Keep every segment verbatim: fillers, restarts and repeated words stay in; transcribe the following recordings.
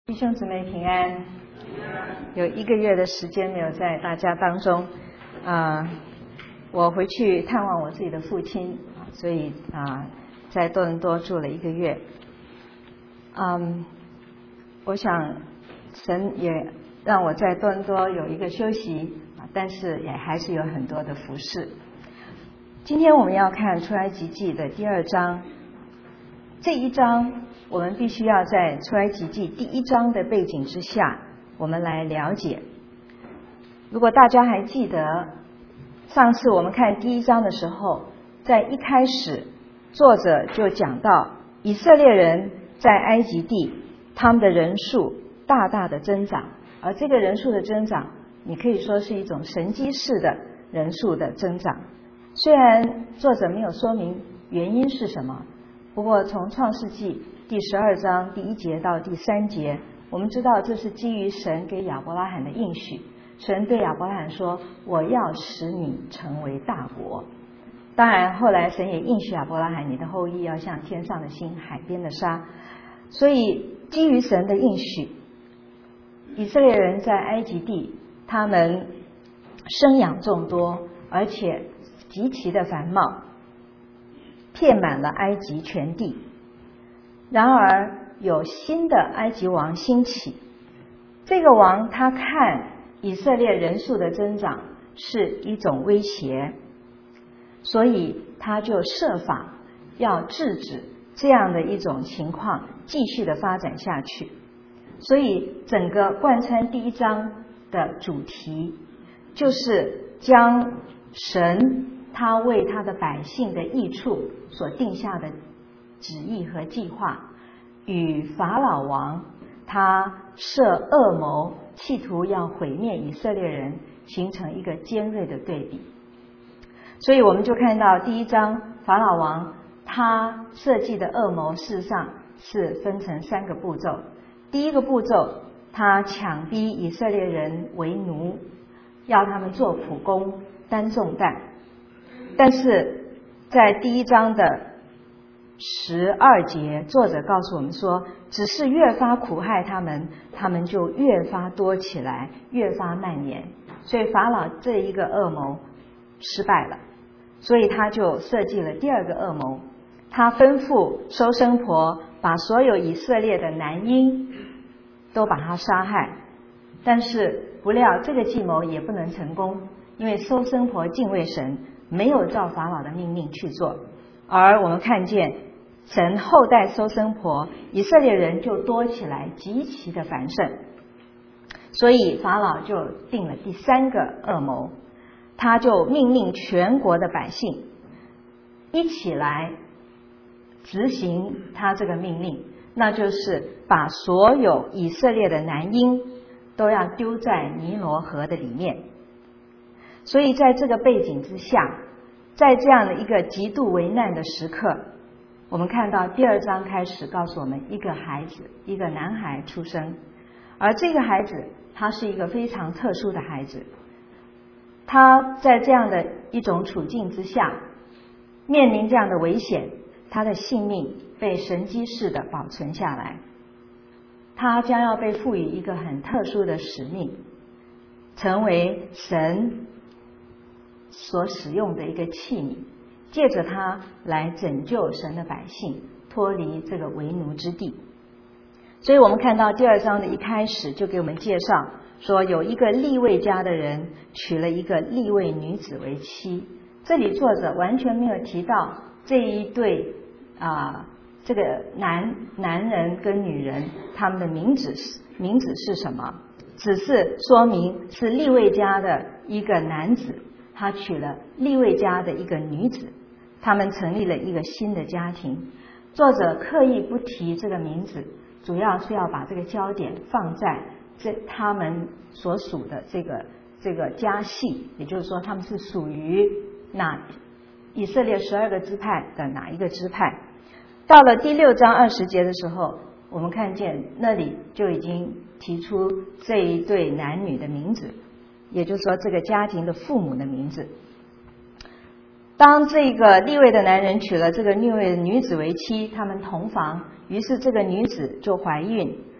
弟兄姊妹平安，有一个月的时间没有在大家当中，啊、呃，我回去探望我自己的父亲，所以啊、呃，在多伦多住了一个月。嗯，我想神也让我在多伦多有一个休息，但是也还是有很多的服事。今天我们要看出埃及记的第二章，这一章我们必须要在出埃及记第一章的背景之下，我们来了解。如果大家还记得，上次我们看第一章的时候，在一开始作者就讲到以色列人在埃及地，他们的人数大大的增长，而这个人数的增长，你可以说是一种神迹式的人数的增长。虽然作者没有说明原因是什么，不过从创世纪第十二章第一节到第三节，我们知道这是基于神给亚伯拉罕的应许。神对亚伯拉罕说，我要使你成为大国。当然后来神也应许亚伯拉罕，你的后裔要像天上的星，海边的沙。所以基于神的应许，以色列人在埃及地，他们生养众多，而且极其的繁茂，遍满了埃及全地。然而有新的埃及王兴起，这个王他看以色列人数的增长是一种威胁，所以他就设法要制止这样的一种情况继续的发展下去。所以整个贯穿第一章的主题就是将神他为他的百姓的益处所定下的旨意和计划，与法老王他设恶谋，企图要毁灭以色列人，形成一个尖锐的对比。所以我们就看到第一章，法老王他设计的恶谋事实上是分成三个步骤。第一个步骤，他强逼以色列人为奴，要他们做苦工，担重担。但是在第一章的十二节，作者告诉我们说，只是越发苦害他们，他们就越发多起来，越发蔓延。所以法老这一个恶谋失败了，所以他就设计了第二个恶谋，他吩咐收生婆把所有以色列的男婴都把他杀害。但是不料这个计谋也不能成功，因为收生婆敬畏神，没有照法老的命令去做。而我们看见神后代收生婆，以色列人就多起来，极其的繁盛。所以法老就定了第三个恶谋，他就命令全国的百姓一起来执行他这个命令，那就是把所有以色列的男婴都要丢在尼罗河的里面。所以在这个背景之下，在这样的一个极度危难的时刻，我们看到第二章开始告诉我们，一个孩子，一个男孩出生。而这个孩子他是一个非常特殊的孩子，他在这样的一种处境之下，面临这样的危险，他的性命被神迹式的保存下来。他将要被赋予一个很特殊的使命，成为神所使用的一个器皿，借着他来拯救神的百姓脱离这个为奴之地。所以我们看到第二章的一开始就给我们介绍说，有一个利未家的人娶了一个利未女子为妻。这里作者完全没有提到这一对啊、呃，这个男男人跟女人他们的名字名字是什么，只是说明是利未家的一个男子，他娶了利未家的一个女子，他们成立了一个新的家庭。作者刻意不提这个名字，主要是要把这个焦点放在这他们所属的这个这个家系，也就是说他们是属于哪以色列十二个支派的哪一个支派。到了第六章二十节的时候，我们看见那里就已经提出这一对男女的名字，也就是说这个家庭的父母的名字。当这个利未的男人娶了这个利未的女子为妻，他们同房，于是这个女子就怀孕，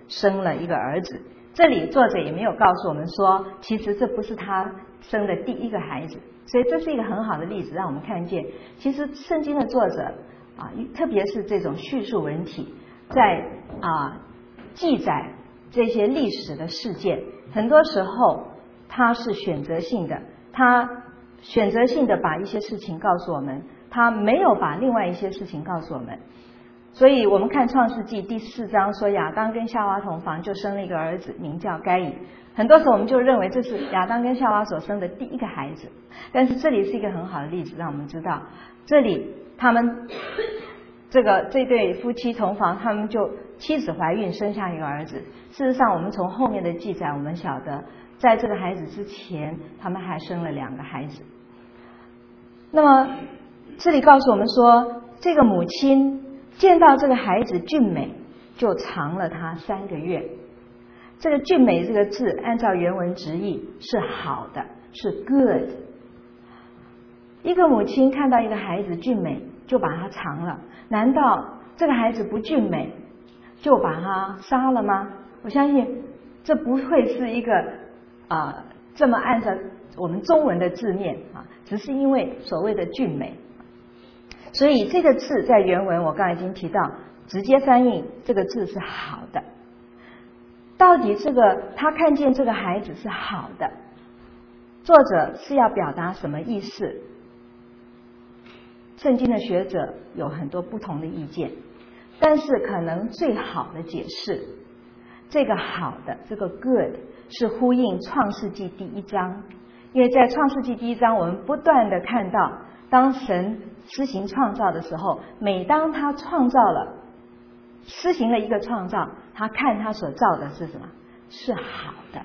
生了一个儿子。这里作者也没有告诉我们说，其实这不是他生的第一个孩子，所以这是一个很好的例子，让我们看见，其实圣经的作者啊，特别是这种叙述文体，在啊记载这些历史的事件，很多时候他是选择性的，他选择性的把一些事情告诉我们，他没有把另外一些事情告诉我们。所以我们看创世纪第四章说，亚当跟夏娃同房，就生了一个儿子，名叫该隐。很多时候我们就认为这是亚当跟夏娃所生的第一个孩子，但是这里是一个很好的例子，让我们知道这里他们这个这对夫妻同房，他们就妻子怀孕生下一个儿子。事实上我们从后面的记载我们晓得，在这个孩子之前他们还生了两个孩子。那么这里告诉我们说，这个母亲见到这个孩子俊美，就藏了他三个月。这个俊美这个字按照原文直译是好的，是 good。 一个母亲看到一个孩子俊美就把他藏了，难道这个孩子不俊美就把他杀了吗？我相信这不会是一个啊、呃、这么按照我们中文的字面啊，只是因为所谓的俊美。所以这个字在原文我刚才已经提到，直接翻译这个字是好的。到底这个他看见这个孩子是好的，作者是要表达什么意思？圣经的学者有很多不同的意见，但是可能最好的解释，这个好的这个 good 是呼应创世纪第一章。因为在创世纪第一章我们不断的看到，当神施行创造的时候，每当他创造了施行了一个创造，他看他所造的是什么？是好的。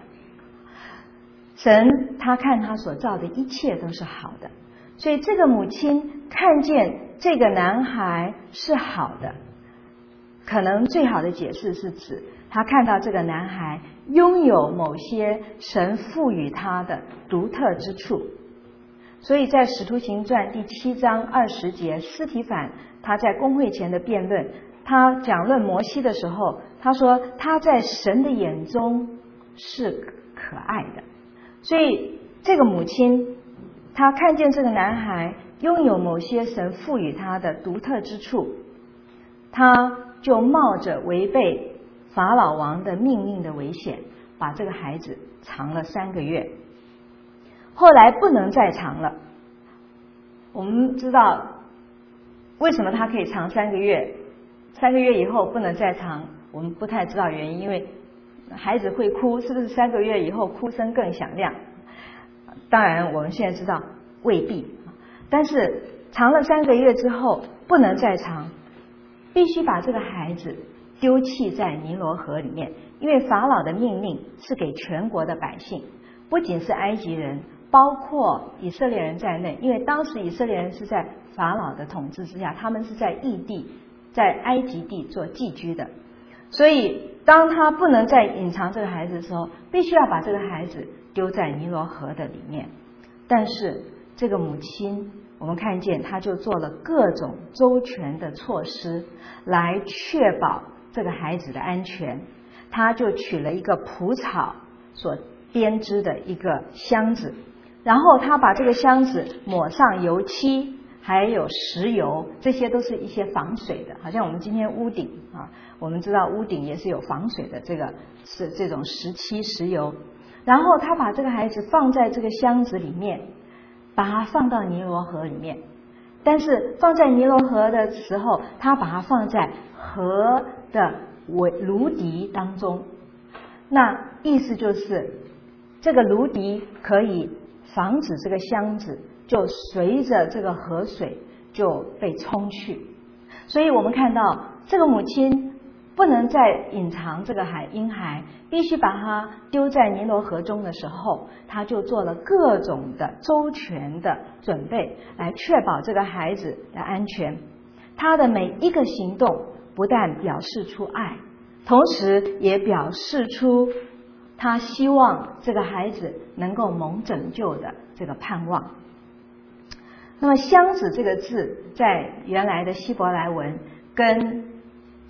神他看他所造的一切都是好的，所以这个母亲看见这个男孩是好的，可能最好的解释是指他看到这个男孩拥有某些神赋予他的独特之处。所以在使徒行传第七章二十节，司提反他在公会前的辩论，他讲论摩西的时候，他说他在神的眼中是可爱的。所以这个母亲她看见这个男孩拥有某些神赋予他的独特之处，他就冒着违背法老王的命令的危险，把这个孩子藏了三个月。后来不能再藏了。我们知道为什么他可以藏三个月，三个月以后不能再藏，我们不太知道原因，因为孩子会哭，是不是三个月以后哭声更响亮？当然我们现在知道未必，但是藏了三个月之后不能再藏，必须把这个孩子丢弃在尼罗河里面。因为法老的命令是给全国的百姓，不仅是埃及人，包括以色列人在内，因为当时以色列人是在法老的统治之下，他们是在异地，在埃及地做寄居的。所以当他不能再隐藏这个孩子的时候，必须要把这个孩子丢在尼罗河的里面。但是这个母亲，我们看见她就做了各种周全的措施来确保这个孩子的安全。她就取了一个蒲草所编织的一个箱子，然后她把这个箱子抹上油漆还有石油，这些都是一些防水的，好像我们今天屋顶啊，我们知道屋顶也是有防水的，这个是这种石漆石油。然后他把这个孩子放在这个箱子里面，把它放到尼罗河里面。但是放在尼罗河的时候，他把它放在河的芦荻当中。那意思就是这个芦荻可以防止这个箱子就随着这个河水就被冲去。所以我们看到这个母亲不能再隐藏这个孩婴孩，必须把它丢在尼罗河中的时候，他就做了各种的周全的准备来确保这个孩子的安全。他的每一个行动不但表示出爱，同时也表示出他希望这个孩子能够蒙拯救的这个盼望。那么箱子这个字在原来的希伯来文跟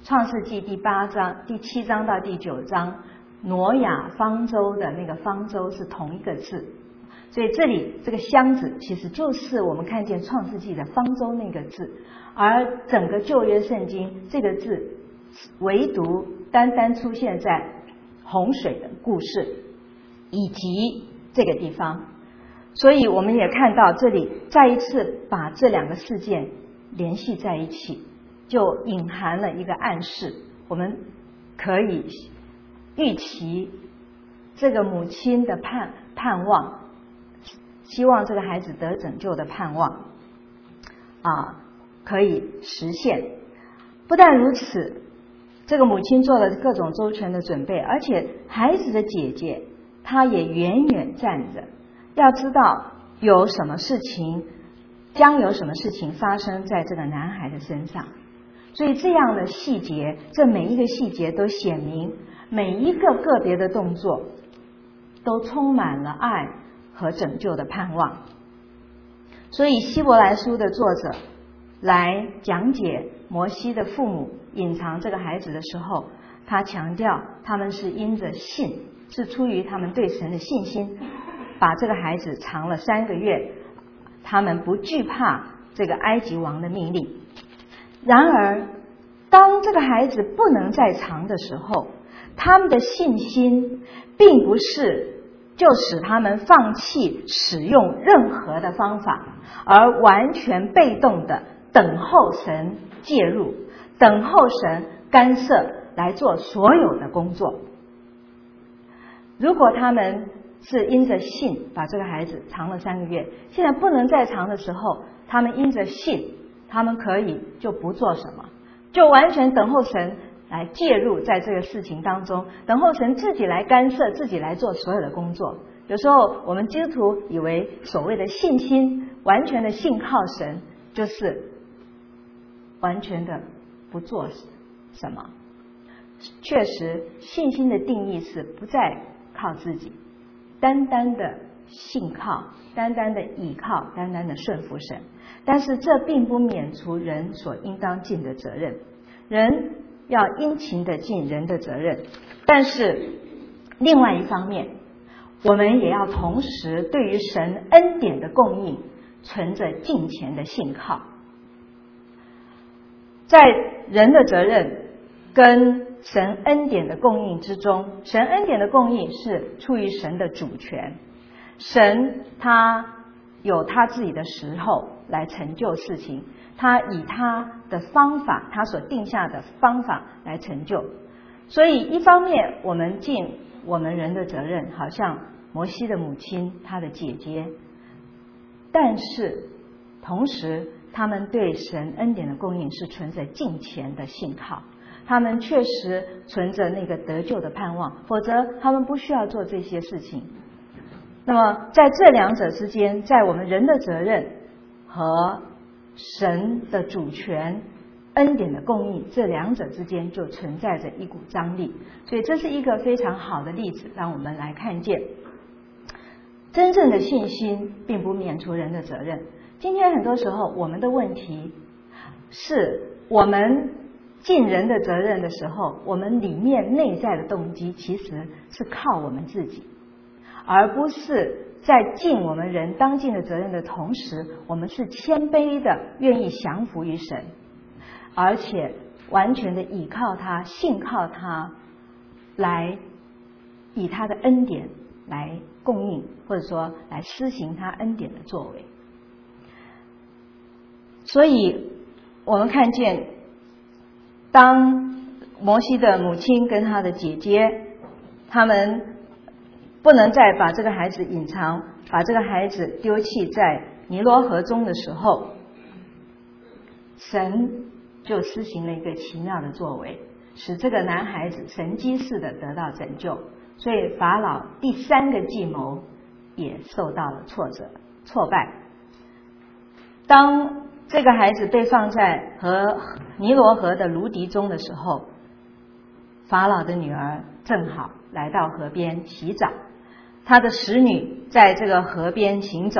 创世纪第八章、第七章到第九章，挪亚方舟的那个方舟是同一个字，所以这里这个箱子其实就是我们看见创世纪的方舟那个字，而整个旧约圣经这个字唯独单单出现在洪水的故事以及这个地方，所以我们也看到这里再一次把这两个事件联系在一起，就隐含了一个暗示，我们可以预期这个母亲的盼盼望，希望这个孩子得拯救的盼望啊，可以实现。不但如此，这个母亲做了各种周全的准备，而且孩子的姐姐她也远远站着，要知道有什么事情，将有什么事情发生在这个男孩的身上。所以这样的细节，这每一个细节都显明，每一个个别的动作都充满了爱和拯救的盼望。所以希伯来书的作者来讲解摩西的父母隐藏这个孩子的时候，他强调他们是因着信，是出于他们对神的信心，把这个孩子藏了三个月，他们不惧怕这个埃及王的命令。然而当这个孩子不能再藏的时候，他们的信心并不是就使他们放弃使用任何的方法，而完全被动的等候神介入，等候神干涉来做所有的工作。如果他们是因着信把这个孩子藏了三个月，现在不能再藏的时候，他们因着信，他们可以就不做什么，就完全等候神来介入在这个事情当中，等候神自己来干涉，自己来做所有的工作。有时候我们基督徒以为所谓的信心，完全的信靠神，就是完全的不做什么。确实，信心的定义是不再靠自己，单单的信靠，单单的倚靠，单单的顺服神。但是这并不免除人所应当尽的责任，人要殷勤的尽人的责任。但是另外一方面，我们也要同时对于神恩典的供应存着敬虔的信靠。在人的责任跟神恩典的供应之中，神恩典的供应是出于神的主权，神他有他自己的时候来成就事情，他以他的方法，他所定下的方法来成就。所以一方面我们尽我们人的责任，好像摩西的母亲他的姐姐，但是同时他们对神恩典的供应是存着敬虔的信靠，他们确实存着那个得救的盼望，否则他们不需要做这些事情。那么在这两者之间，在我们人的责任和神的主权恩典的供应，这两者之间就存在着一股张力。所以这是一个非常好的例子，让我们来看见真正的信心并不免除人的责任。今天很多时候我们的问题是，我们尽人的责任的时候，我们里面内在的动机其实是靠我们自己，而不是在尽我们人当尽的责任的同时，我们是谦卑的愿意降服于神，而且完全的倚靠他，信靠他，来以他的恩典来供应，或者说来施行他恩典的作为。所以我们看见，当摩西的母亲跟他的姐姐，他们不能再把这个孩子隐藏，把这个孩子丢弃在尼罗河中的时候，神就施行了一个奇妙的作为，使这个男孩子神迹似的得到拯救。所以法老第三个计谋也受到了挫折挫败。当这个孩子被放在和尼罗河的芦荻中的时候，法老的女儿正好来到河边洗澡，他的使女在这个河边行走，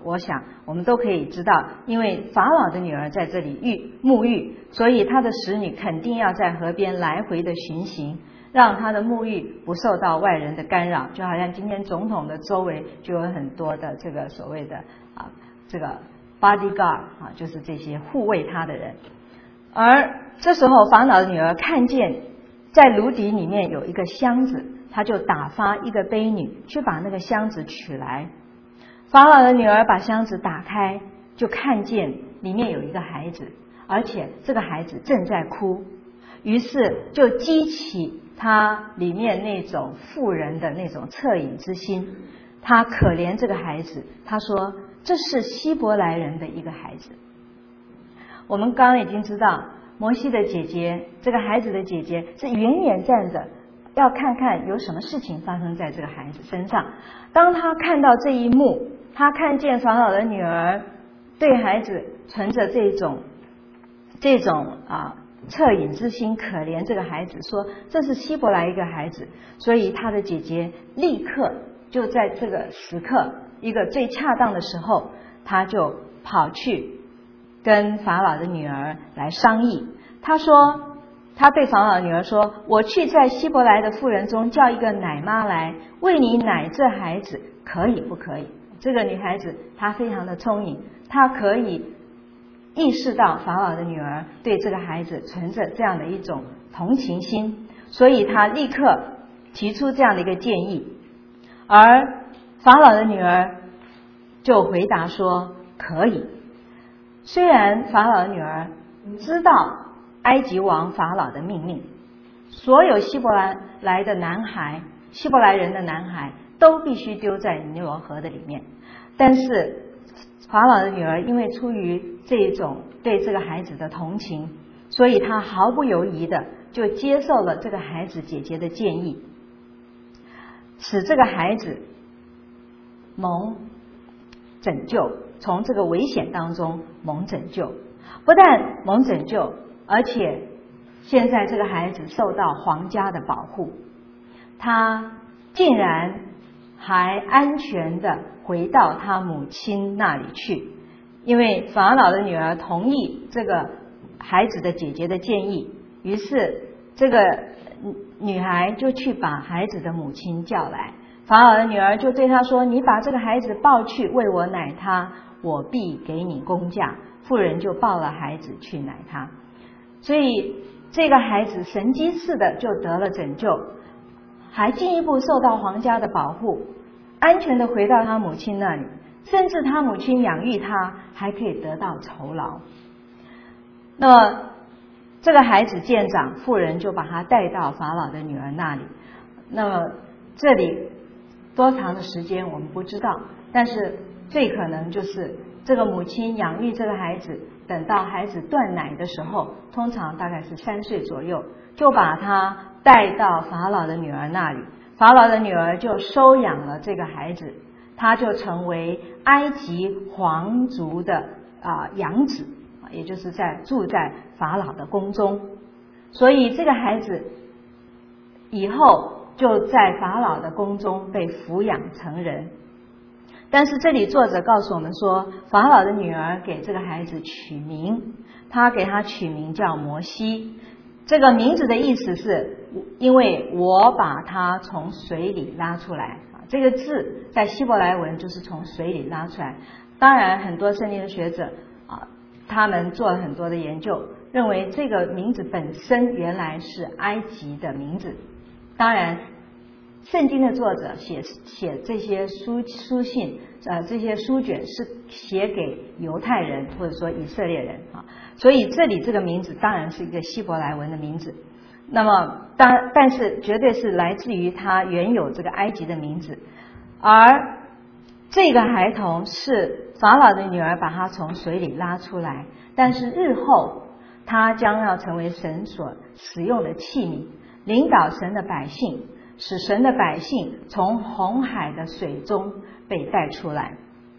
我想我们都可以知道，因为法老的女儿在这里浴沐浴，所以他的使女肯定要在河边来回的巡行，让他的沐浴不受到外人的干扰。就好像今天总统的周围就有很多的这个所谓的啊这个 bodyguard 啊，就是这些护卫他的人。而这时候法老的女儿看见在炉底里面有一个箱子，他就打发一个婢女去把那个箱子取来。法老的女儿把箱子打开，就看见里面有一个孩子，而且这个孩子正在哭，于是就激起他里面那种妇人的那种恻隐之心。他可怜这个孩子，他说这是希伯来人的一个孩子。我们刚刚已经知道，摩西的姐姐，这个孩子的姐姐是远远站着，要看看有什么事情发生在这个孩子身上。当他看到这一幕，他看见法老的女儿对孩子存着这种这种啊恻隐之心，可怜这个孩子，说这是希伯来一个孩子，所以他的姐姐立刻就在这个时刻，一个最恰当的时候，他就跑去跟法老的女儿来商议。他说，他对法老的女儿说，我去在希伯来的妇人中叫一个奶妈来为你奶这孩子，可以不可以？这个女孩子她非常的聪颖，她可以意识到法老的女儿对这个孩子存着这样的一种同情心，所以她立刻提出这样的一个建议。而法老的女儿就回答说可以。虽然法老的女儿知道埃及王法老的命令，所有希伯来来的男孩，希伯来人的男孩都必须丢在尼罗河的里面，但是法老的女儿因为出于这种对这个孩子的同情，所以她毫不犹豫的就接受了这个孩子姐姐的建议，使这个孩子蒙拯救，从这个危险当中蒙拯救。不但蒙拯救，而且现在这个孩子受到皇家的保护，他竟然还安全的回到他母亲那里去。因为法老的女儿同意这个孩子的姐姐的建议，于是这个女孩就去把孩子的母亲叫来。法老的女儿就对他说，你把这个孩子抱去为我奶他，我必给你工价。妇人就抱了孩子去奶他，所以这个孩子神迹似的就得了拯救，还进一步受到皇家的保护，安全的回到他母亲那里，甚至他母亲养育他还可以得到酬劳。那么这个孩子渐长，妇人就把他带到法老的女儿那里。那么这里多长的时间我们不知道，但是最可能就是这个母亲养育这个孩子，等到孩子断奶的时候，通常大概是三岁左右，就把他带到法老的女儿那里。法老的女儿就收养了这个孩子，他就成为埃及皇族的啊、呃、养子，也就是在住在法老的宫中。所以这个孩子以后就在法老的宫中被抚养成人。但是这里作者告诉我们说，法老的女儿给这个孩子取名，他给他取名叫摩西。这个名字的意思是因为我把他从水里拉出来，这个字在希伯来文就是从水里拉出来。当然很多圣经的学者啊，他们做了很多的研究，认为这个名字本身原来是埃及的名字。当然圣经的作者写写这些书书信，呃，这些书卷是写给犹太人或者说以色列人啊，所以这里这个名字当然是一个希伯来文的名字。那么当但是绝对是来自于他原有这个埃及的名字，而这个孩童是法老的女儿把他从水里拉出来，但是日后他将要成为神所使用的器皿，领导神的百姓，使神的百姓从红海的水中被带出来。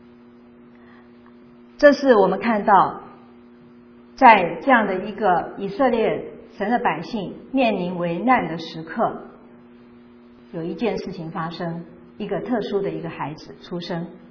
这是我们看到在这样的一个以色列神的百姓面临危难的时刻，有一件事情发生，一个特殊的一个孩子出生。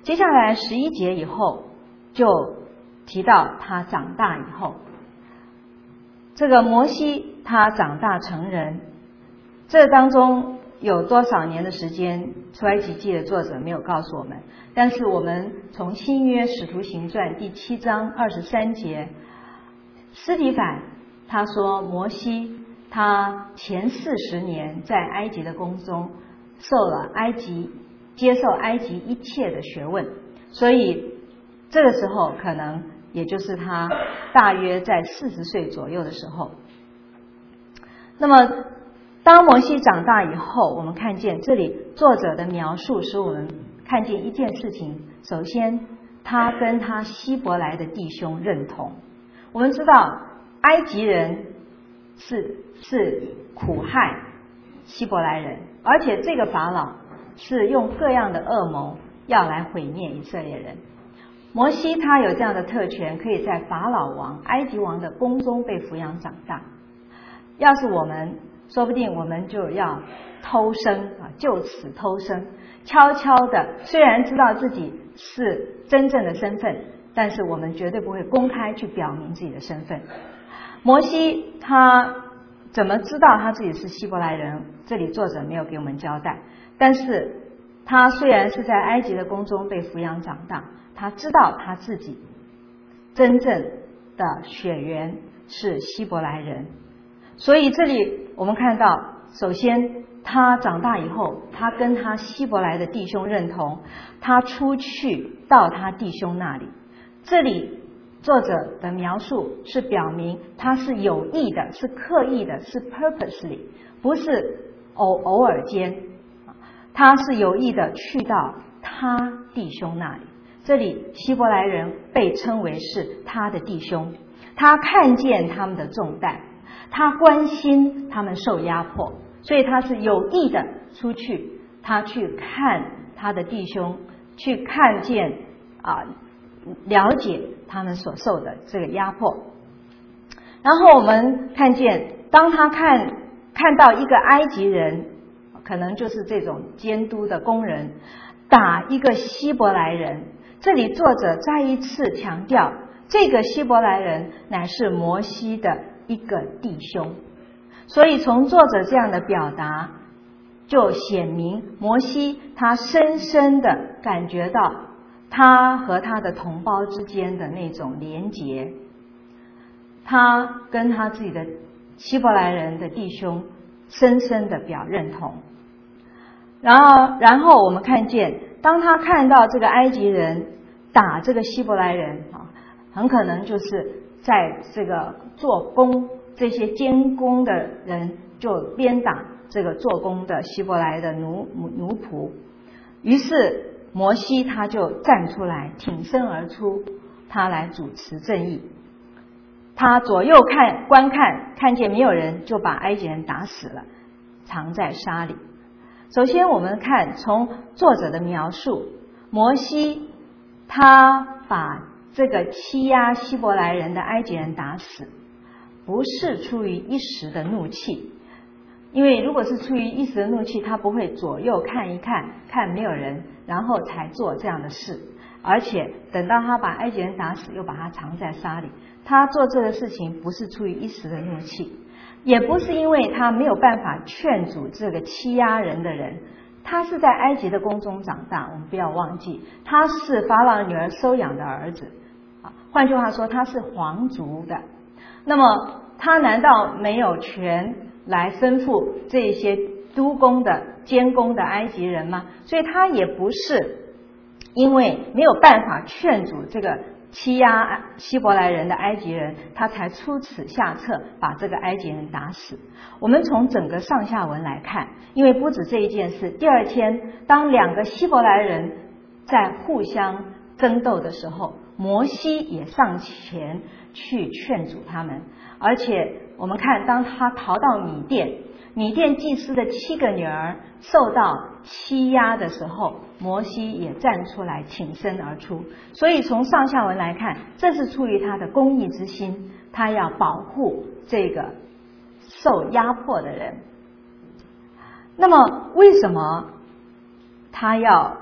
接下来十一节以后就提到他长大以后，这个摩西他长大成人，这当中有多少年的时间，出埃及记的作者没有告诉我们，但是我们从新约使徒行传第七章二十三节，司提反他说摩西他前四十年在埃及的宫中受了埃及接受埃及一切的学问，所以这个时候可能也就是他大约在四十岁左右的时候。那么当摩西长大以后，我们看见这里作者的描述使我们看见一件事情，首先他跟他希伯来的弟兄认同。我们知道埃及人是是苦害希伯来人，而且这个法老是用各样的恶谋要来毁灭以色列人。摩西他有这样的特权，可以在法老王埃及王的宫中被抚养长大。要是我们说不定我们就要偷生啊，就此偷生，悄悄的，虽然知道自己是真正的身份，但是我们绝对不会公开去表明自己的身份。摩西他怎么知道他自己是希伯来人？这里作者没有给我们交代。但是他虽然是在埃及的宫中被抚养长大，他知道他自己真正的血缘是希伯来人。所以这里我们看到，首先他长大以后，他跟他希伯来的弟兄认同，他出去到他弟兄那里。这里作者的描述是表明他是有意的，是刻意的，是 purposely， 不是偶偶尔间，他是有意的去到他弟兄那里。这里希伯来人被称为是他的弟兄，他看见他们的重担，他关心他们受压迫，所以他是有意的出去，他去看他的弟兄，去看见啊、呃，了解他们所受的这个压迫。然后我们看见，当他看看到一个埃及人，可能就是这种监督的工人打一个希伯来人，这里作者再一次强调，这个希伯来人乃是摩西的一个弟兄。所以从作者这样的表达，就显明摩西他深深的感觉到他和他的同胞之间的那种连结，他跟他自己的希伯来人的弟兄深深的表认同。然后然后我们看见，当他看到这个埃及人打这个希伯来人啊，很可能就是在这个做工，这些监工的人就鞭打这个做工的希伯来的奴奴仆。于是摩西他就站出来，挺身而出，他来主持正义。他左右看观看，看见没有人，就把埃及人打死了，藏在沙里。首先我们看从作者的描述，摩西他把这个欺压希伯来人的埃及人打死，不是出于一时的怒气，因为如果是出于一时的怒气，他不会左右看一看，看没有人，然后才做这样的事。而且等到他把埃及人打死，又把他藏在沙里，他做这个事情不是出于一时的怒气，也不是因为他没有办法劝阻这个欺压人的人。他是在埃及的宫中长大，我们不要忘记，他是法老女儿收养的儿子，换句话说，他是皇族的。那么他难道没有权来吩咐这些督工的监工的埃及人吗？所以他也不是因为没有办法劝阻这个欺压希伯来人的埃及人，他才出此下策把这个埃及人打死。我们从整个上下文来看，因为不止这一件事，第二天当两个希伯来人在互相争斗的时候，摩西也上前去劝阻他们。而且我们看，当他逃到米甸，米甸祭司的七个女儿受到欺压的时候，摩西也站出来挺身而出。所以从上下文来看，这是出于他的公义之心，他要保护这个受压迫的人。那么为什么他要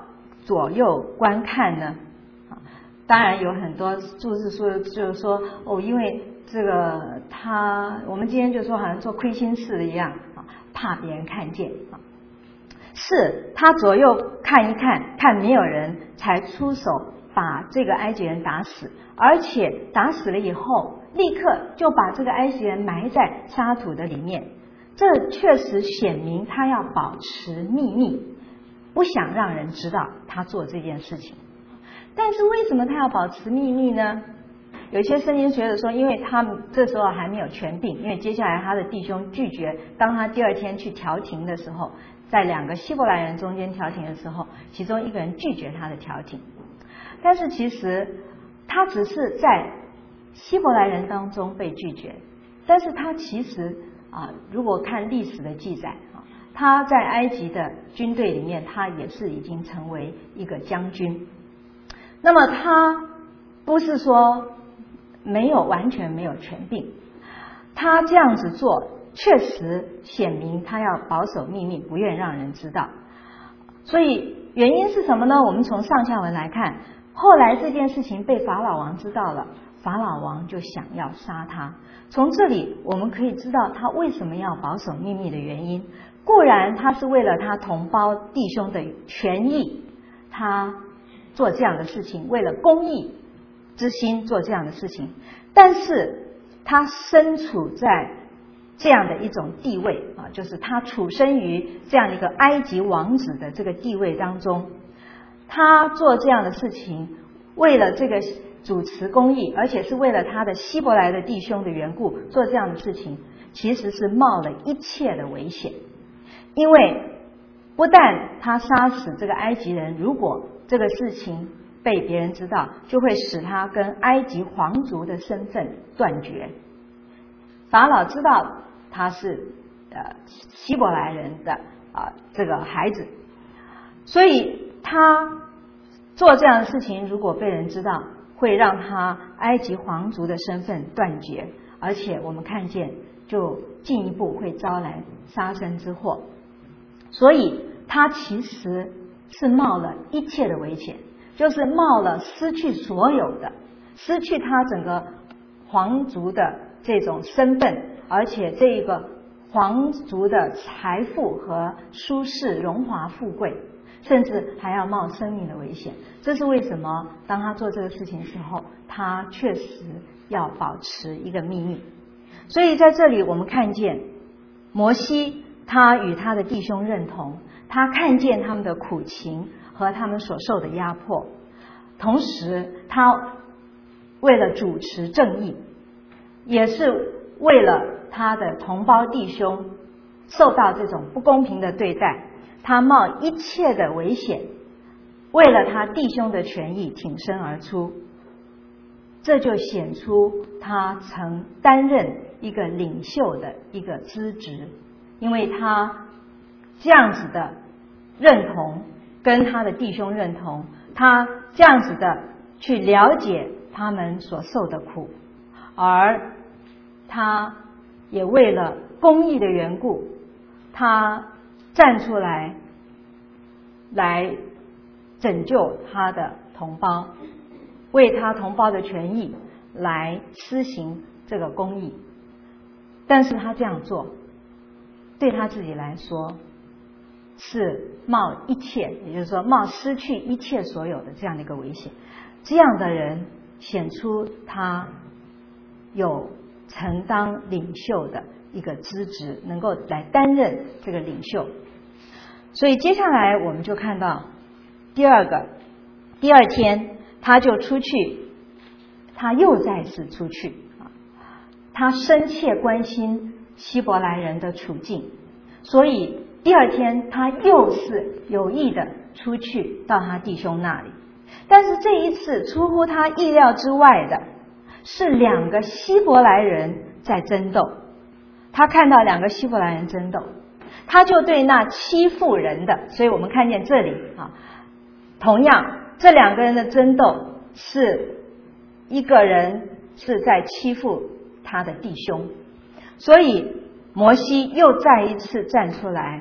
左右观看呢？当然有很多注释说，就是说哦，因为这个他，我们今天就说好像做亏心事的一样啊，怕别人看见啊。是他左右看一看，看没有人，才出手把这个埃及人打死，而且打死了以后，立刻就把这个埃及人埋在沙土的里面。这确实显明他要保持秘密，不想让人知道他做这件事情。但是为什么他要保持秘密呢？有些圣经学者说，因为他这时候还没有权柄，因为接下来他的弟兄拒绝，当他第二天去调停的时候，在两个希伯来人中间调停的时候，其中一个人拒绝他的调停。但是其实他只是在希伯来人当中被拒绝，但是他其实啊，如果看历史的记载啊，他在埃及的军队里面，他也是已经成为一个将军。那么他不是说没有完全没有权柄，他这样子做确实显明他要保守秘密，不愿让人知道。所以原因是什么呢？我们从上下文来看，后来这件事情被法老王知道了，法老王就想要杀他。从这里我们可以知道他为什么要保守秘密的原因。固然他是为了他同胞弟兄的权益，他做这样的事情，为了公义之心做这样的事情，但是他身处在这样的一种地位啊，就是他处身于这样一个埃及王子的这个地位当中，他做这样的事情，为了这个主持公义，而且是为了他的希伯来的弟兄的缘故做这样的事情，其实是冒了一切的危险。因为不但他杀死这个埃及人，如果这个事情被别人知道，就会使他跟埃及皇族的身份断绝。法老知道他是呃希伯来人的啊、呃、这个孩子，所以他做这样的事情，如果被人知道，会让他埃及皇族的身份断绝，而且我们看见就进一步会招来杀身之祸。所以他其实是冒了一切的危险，就是冒了失去所有的，失去他整个皇族的这种身份，而且这个皇族的财富和舒适、荣华富贵，甚至还要冒生命的危险。这是为什么当他做这个事情的时候，他确实要保持一个秘密。所以在这里我们看见摩西，他与他的弟兄认同，他看见他们的苦情和他们所受的压迫，同时他为了主持正义，也是为了他的同胞弟兄受到这种不公平的对待，他冒一切的危险，为了他弟兄的权益挺身而出。这就显出他曾担任一个领袖的一个资质，因为他这样子的认同，跟他的弟兄认同，他这样子的去了解他们所受的苦，而他也为了公义的缘故，他站出来来拯救他的同胞，为他同胞的权益来施行这个公义。但是他这样做对他自己来说是冒一切，也就是说冒失去一切所有的这样的一个危险。这样的人显出他有承当领袖的一个资质，能够来担任这个领袖。所以接下来我们就看到第二个，第二天他就出去，他又再次出去，他深切关心希伯来人的处境，所以第二天他又是有意的出去到他弟兄那里。但是这一次出乎他意料之外的是，两个希伯来人在争斗。他看到两个希伯来人争斗，他就对那欺负人的，所以我们看见这里啊，同样这两个人的争斗是一个人是在欺负他的弟兄，所以摩西又再一次站出来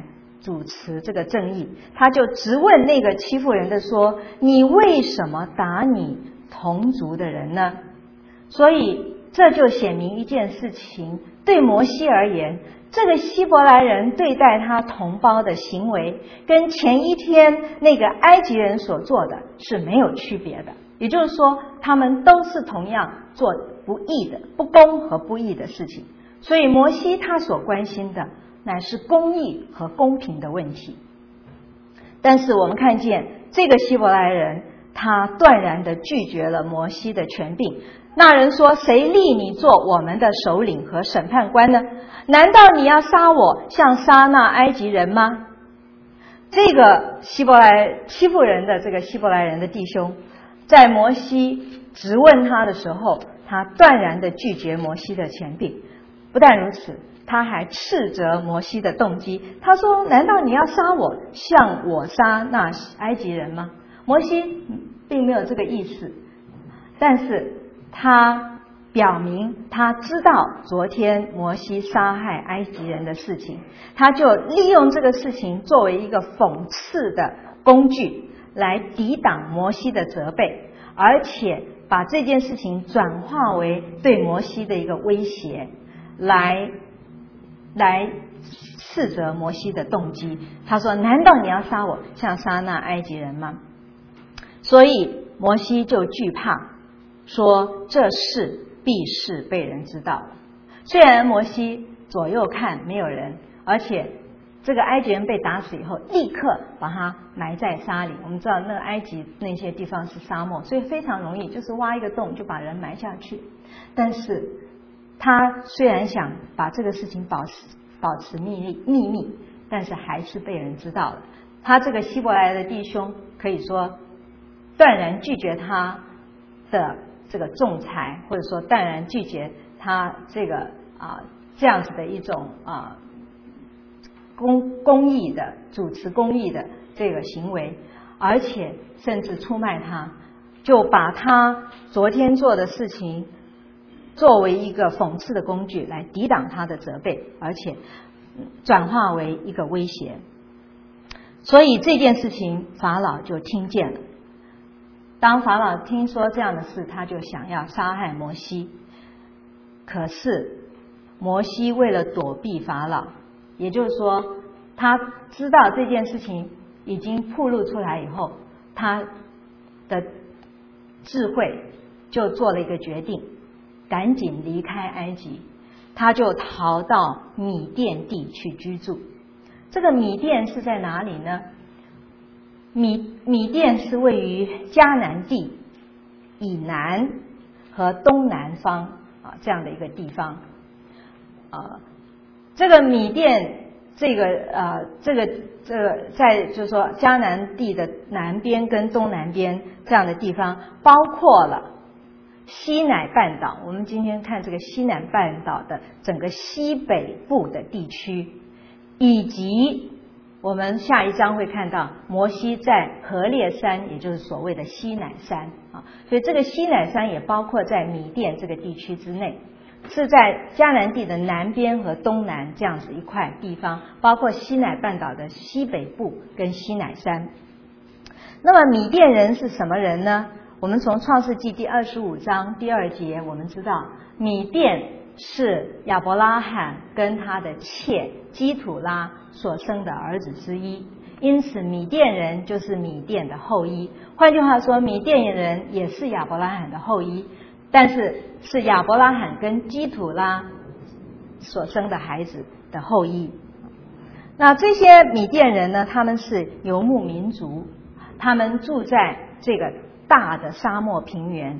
主持这个正义，他就直问那个欺负人的说：你为什么打你同族的人呢？所以这就显明一件事情，对摩西而言，这个希伯来人对待他同胞的行为跟前一天那个埃及人所做的是没有区别的，也就是说他们都是同样做不义的、不公和不义的事情。所以摩西他所关心的乃是公义和公平的问题。但是我们看见这个希伯来人他断然地拒绝了摩西的权柄。那人说：谁立你做我们的首领和审判官呢？难道你要杀我像杀那埃及人吗？这个希伯来欺负人的这个希伯来人的弟兄，在摩西质问他的时候，他断然地拒绝摩西的权柄。不但如此，他还斥责摩西的动机。他说：难道你要杀我像我杀那埃及人吗？摩西并没有这个意思，但是他表明他知道昨天摩西杀害埃及人的事情，他就利用这个事情作为一个讽刺的工具来抵挡摩西的责备，而且把这件事情转化为对摩西的一个威胁，来来斥责摩西的动机。他说：难道你要杀我像杀那埃及人吗？所以摩西就惧怕，说这事必是被人知道。虽然摩西左右看没有人，而且这个埃及人被打死以后立刻把他埋在沙里。我们知道那个埃及那些地方是沙漠，所以非常容易，就是挖一个洞就把人埋下去。但是他虽然想把这个事情保持保持秘密秘密，但是还是被人知道了。他这个希伯来的弟兄可以说断然拒绝他的这个仲裁，或者说断然拒绝他这个啊这样子的一种啊公公义的主持公义的这个行为，而且甚至出卖他，就把他昨天做的事情作为一个讽刺的工具来抵挡他的责备，而且转化为一个威胁。所以这件事情法老就听见了。当法老听说这样的事，他就想要杀害摩西。可是摩西为了躲避法老，也就是说他知道这件事情已经暴露出来以后，他的智慧就做了一个决定，赶紧离开埃及，他就逃到米甸地去居住。这个米甸是在哪里呢？米米甸是位于迦南地以南和东南方啊这样的一个地方。啊，这个米甸这个呃这个这个在就是说迦南地的南边跟东南边这样的地方，包括了西乃半岛。我们今天看这个西乃半岛的整个西北部的地区，以及我们下一章会看到摩西在何烈山，也就是所谓的西乃山啊，所以这个西乃山也包括在米甸这个地区之内，是在迦南地的南边和东南这样子一块地方，包括西乃半岛的西北部跟西乃山。那么米甸人是什么人呢？我们从创世纪第二十五章第二节我们知道，米甸是亚伯拉罕跟他的妾基土拉所生的儿子之一，因此米甸人就是米甸的后裔。换句话说，米甸人也是亚伯拉罕的后裔，但是是亚伯拉罕跟基土拉所生的孩子的后裔。那这些米甸人呢，他们是游牧民族，他们住在这个大的沙漠平原。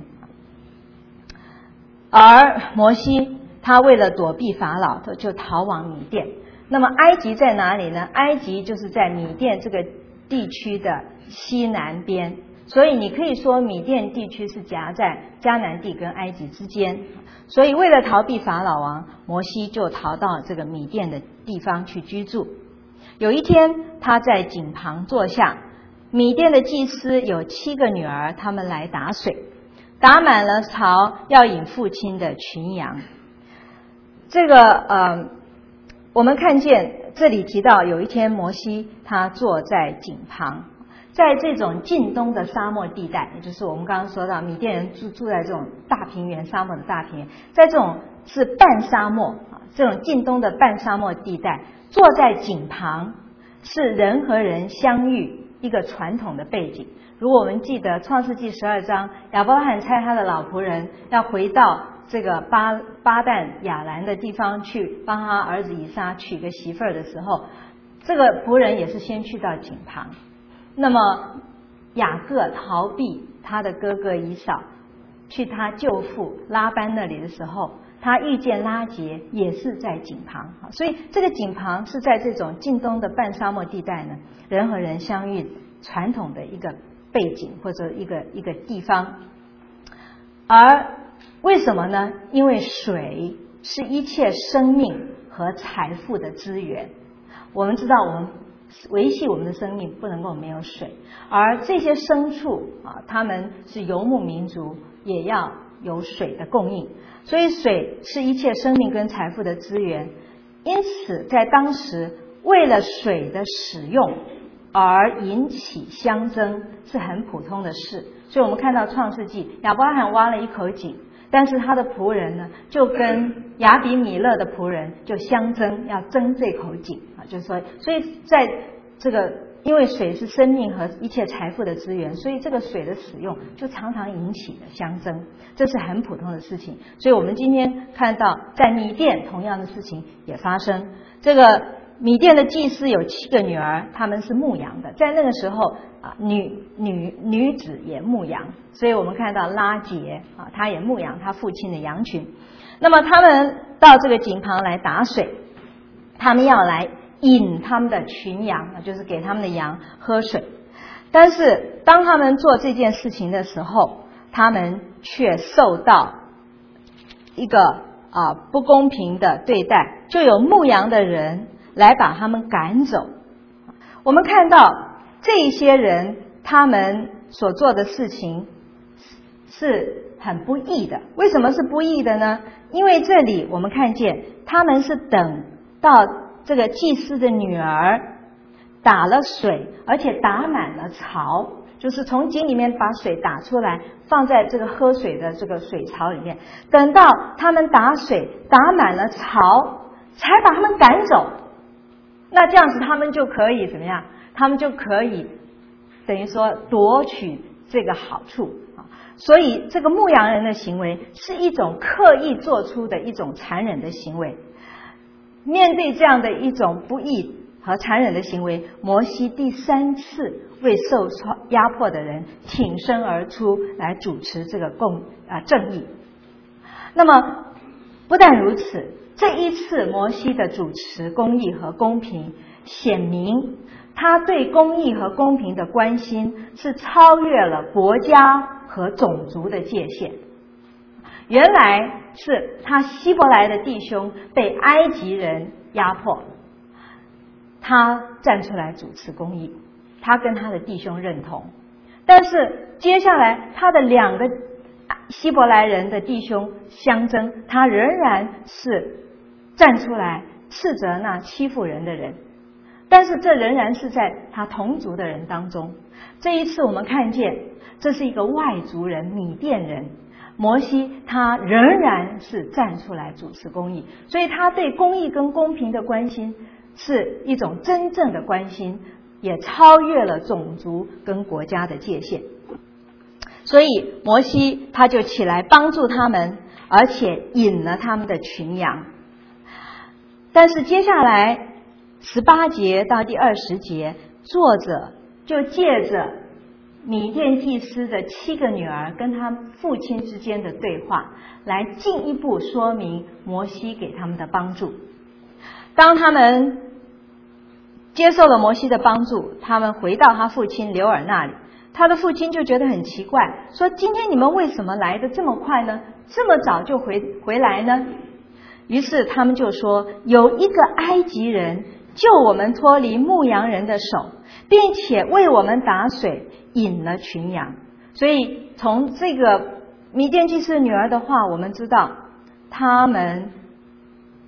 而摩西他为了躲避法老，他就逃往米甸。那么埃及在哪里呢？埃及就是在米甸这个地区的西南边，所以你可以说米甸地区是夹在迦南地跟埃及之间。所以为了逃避法老王，摩西就逃到这个米甸的地方去居住。有一天他在井旁坐下，米甸的祭司有七个女儿，他们来打水，打满了槽要饮父亲的群羊。这个呃，我们看见这里提到有一天摩西他坐在井旁，在这种近东的沙漠地带，也就是我们刚刚说到米甸人住住在这种大平原沙漠的大平原，在这种是半沙漠这种近东的半沙漠地带，坐在井旁是人和人相遇一个传统的背景。如果我们记得创世纪十二章，亚伯拉罕差他的老仆人要回到这个巴巴旦亚兰的地方去帮他儿子以撒娶个媳妇儿的时候，这个仆人也是先去到井旁。那么雅各逃避他的哥哥以扫去他舅父拉班那里的时候，他遇见拉结也是在井旁。所以这个井旁是在这种近东的半沙漠地带呢，人和人相遇传统的一个背景或者一个一个地方。而为什么呢？因为水是一切生命和财富的资源。我们知道我们维系我们的生命不能够没有水，而这些牲畜啊，他们是游牧民族，也要有水的供应，所以水是一切生命跟财富的资源。因此在当时为了水的使用而引起相争是很普通的事。所以我们看到创世纪，亚伯拉罕挖了一口井，但是他的仆人呢，就跟亚比米勒的仆人就相争，要争这口井啊，就是说，所以在这个因为水是生命和一切财富的资源，所以这个水的使用就常常引起了相争，这是很普通的事情。所以我们今天看到在米甸同样的事情也发生。这个米甸的祭司有七个女儿，她们是牧羊的，在那个时候啊，女女女子也牧羊，所以我们看到拉结啊，她也牧养她父亲的羊群。那么他们到这个井旁来打水，他们要来引他们的群羊，就是给他们的羊喝水。但是当他们做这件事情的时候，他们却受到一个啊不公平的对待，就有牧羊的人来把他们赶走。我们看到这些人他们所做的事情是很不义的。为什么是不义的呢？因为这里我们看见他们是等到这个祭司的女儿打了水，而且打满了槽，就是从井里面把水打出来，放在这个喝水的这个水槽里面，等到他们打水打满了槽才把他们赶走。那这样子他们就可以怎么样？他们就可以等于说夺取这个好处啊。所以这个牧羊人的行为是一种刻意做出的一种残忍的行为。面对这样的一种不义和残忍的行为，摩西第三次为受压迫的人挺身而出，来主持这个公啊正义。那么不但如此，这一次摩西的主持公义和公平，显明他对公义和公平的关心是超越了国家和种族的界限。原来是他希伯来的弟兄被埃及人压迫，他站出来主持公义，他跟他的弟兄认同。但是接下来他的两个希伯来人的弟兄相争，他仍然是站出来斥责那欺负人的人，但是这仍然是在他同族的人当中。这一次我们看见这是一个外族人，米甸人，摩西他仍然是站出来主持公义，所以他对公义跟公平的关心是一种真正的关心，也超越了种族跟国家的界限。所以摩西他就起来帮助他们，而且引了他们的群羊。但是接下来十八节到第二十节，作者就借着米甸祭司的七个女儿跟他父亲之间的对话，来进一步说明摩西给他们的帮助。当他们接受了摩西的帮助，他们回到他父亲流珥那里，他的父亲就觉得很奇怪，说今天你们为什么来得这么快呢？这么早就回回来呢？于是他们就说，有一个埃及人救我们脱离牧羊人的手，并且为我们打水，引了群羊。所以从这个米甸祭司女儿的话，我们知道他们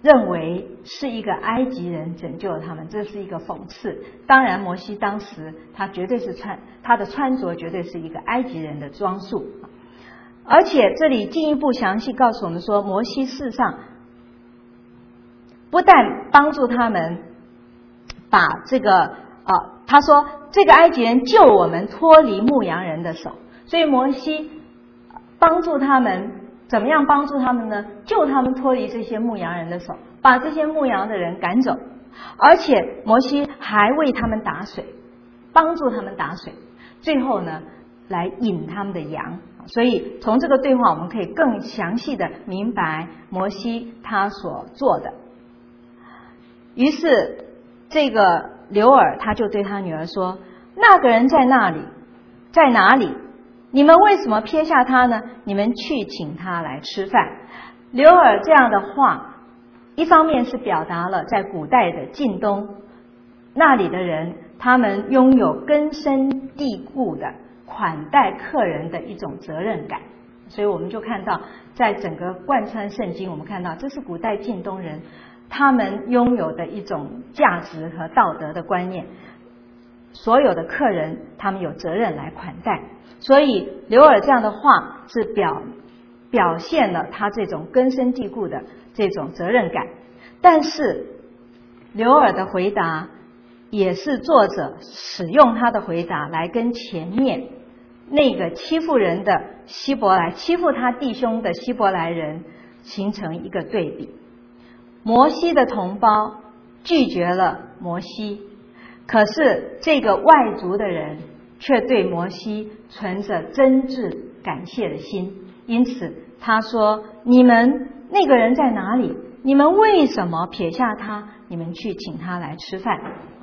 认为是一个埃及人拯救了他们，这是一个讽刺。当然摩西当时他绝对是穿他的穿着绝对是一个埃及人的装束，而且这里进一步详细告诉我们说，摩西事实上不但帮助他们把这个啊，他说这个埃及人救我们脱离牧羊人的手，所以摩西帮助他们，怎么样帮助他们呢？救他们脱离这些牧羊人的手，把这些牧羊的人赶走，而且摩西还为他们打水，帮助他们打水，最后呢来引他们的羊。所以从这个对话我们可以更详细的明白摩西他所做的。于是这个流珥他就对他女儿说，那个人在那里，在哪里？你们为什么撇下他呢？你们去请他来吃饭。流珥这样的话，一方面是表达了在古代的近东那里的人，他们拥有根深蒂固的款待客人的一种责任感。所以我们就看到在整个贯穿圣经，我们看到这是古代近东人他们拥有的一种价值和道德的观念，所有的客人他们有责任来款待，所以流珥这样的话是表表现了他这种根深蒂固的这种责任感。但是流珥的回答也是作者使用他的回答来跟前面那个欺负人的希伯来欺负他弟兄的希伯来人形成一个对比。摩西的同胞拒绝了摩西，可是这个外族的人却对摩西存着真挚感谢的心，因此他说，你们那个人在哪里？你们为什么撇下他？你们去请他来吃饭。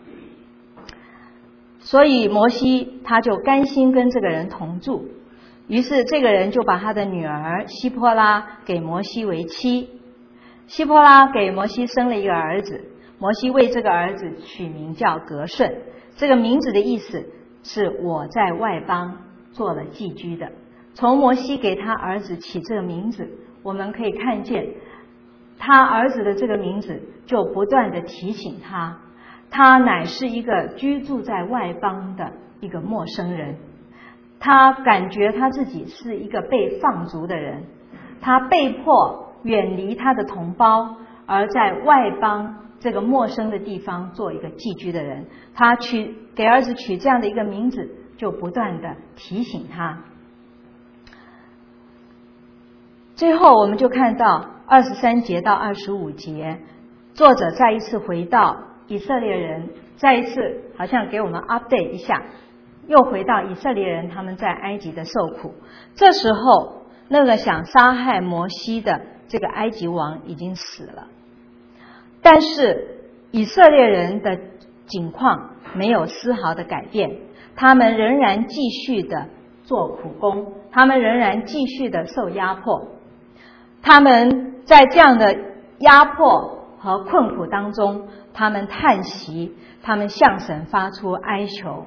所以摩西他就甘心跟这个人同住，于是这个人就把他的女儿希波拉给摩西为妻。希波拉给摩西生了一个儿子，摩西为这个儿子取名叫革顺，这个名字的意思是我在外邦做了寄居的。从摩西给他儿子起这个名字，我们可以看见他儿子的这个名字就不断的提醒他，他乃是一个居住在外邦的一个陌生人，他感觉他自己是一个被放逐的人，他被迫远离他的同胞，而在外邦这个陌生的地方做一个寄居的人。他取给儿子取这样的一个名字，就不断的提醒他。最后我们就看到二十三节到二十五节，作者再一次回到以色列人，再一次好像给我们 update 一下，又回到以色列人他们在埃及的受苦。这时候那个想杀害摩西的这个埃及王已经死了，但是以色列人的境况没有丝毫的改变，他们仍然继续的做苦工，他们仍然继续的受压迫。他们在这样的压迫和困苦当中，他们叹息，他们向神发出哀求。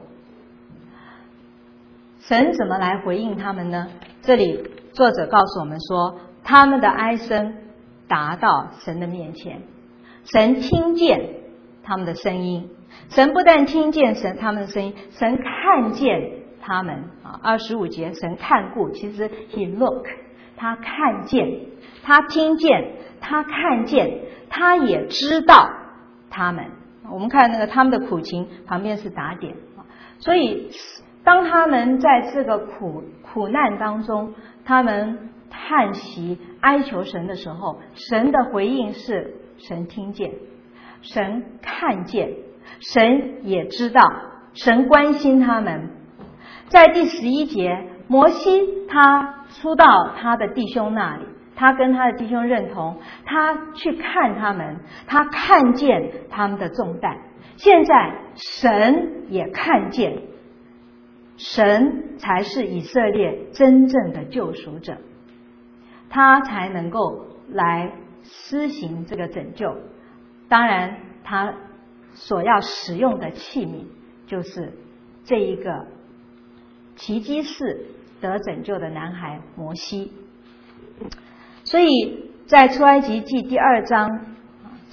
神怎么来回应他们呢？这里作者告诉我们说，他们的哀声达到神的面前，神听见他们的声音。神不但听见神他们的声音，神看见他们啊。二十五节，神看顾，其实 he look， 他看见，他听见，他看见，他也知道他们。我们看那个他们的苦情旁边是打点，所以当他们在这个苦苦难当中，他们叹息哀求神的时候，神的回应是神听见，神看见，神也知道，神关心他们。在第十一节，摩西他出到他的弟兄那里，他跟他的弟兄认同，他去看他们，他看见他们的重担。现在神也看见，神才是以色列真正的救赎者，他才能够来施行这个拯救。当然他所要使用的器皿就是这一个奇迹式得拯救的男孩摩西。所以在出埃及记第二章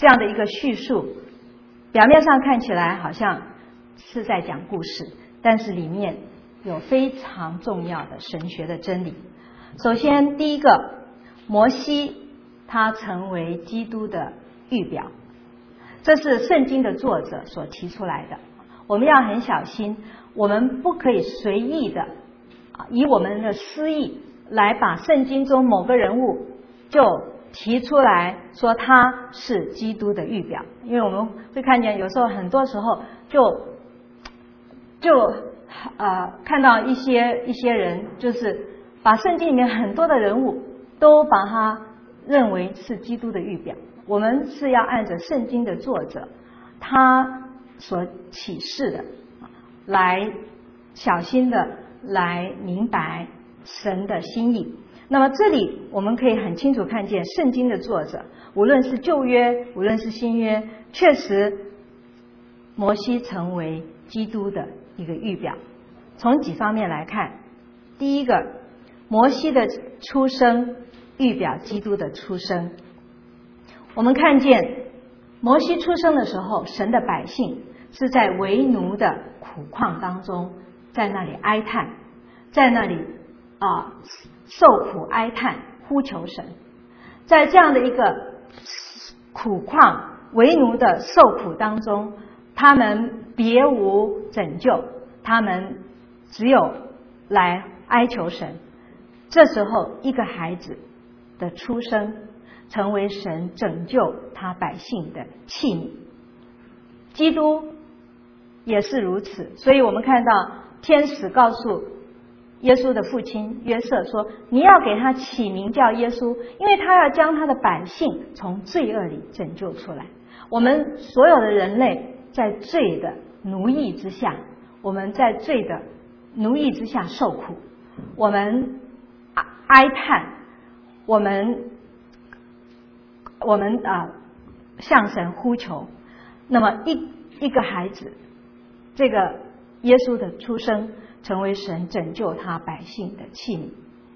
这样的一个叙述，表面上看起来好像是在讲故事，但是里面有非常重要的神学的真理。首先，第一个，摩西他成为基督的预表，这是圣经的作者所提出来的。我们要很小心，我们不可以随意的以我们的私意来把圣经中某个人物就提出来说他是基督的预表。因为我们会看见有时候很多时候就就呃看到一些一些人就是把圣经里面很多的人物都把他认为是基督的预表。我们是要按着圣经的作者他所启示的来小心的来明白神的心意。那么这里我们可以很清楚看见圣经的作者，无论是旧约无论是新约，确实摩西成为基督的一个预表。从几方面来看，第一个，摩西的出生预表基督的出生。我们看见摩西出生的时候，神的百姓是在为奴的苦况当中，在那里哀叹，在那里啊受苦哀叹呼求神。在这样的一个苦况为奴的受苦当中，他们别无拯救，他们只有来哀求神。这时候一个孩子的出生成为神拯救他百姓的器皿。基督也是如此，所以我们看到天使告诉耶稣的父亲约瑟说，你要给他起名叫耶稣，因为他要将他的百姓从罪恶里拯救出来。我们所有的人类在罪的奴役之下，我们在罪的奴役之下受苦，我们哀叹，我们我们啊、呃、向神呼求。那么一一个孩子，这个耶稣的出生成为神拯救他百姓的器皿。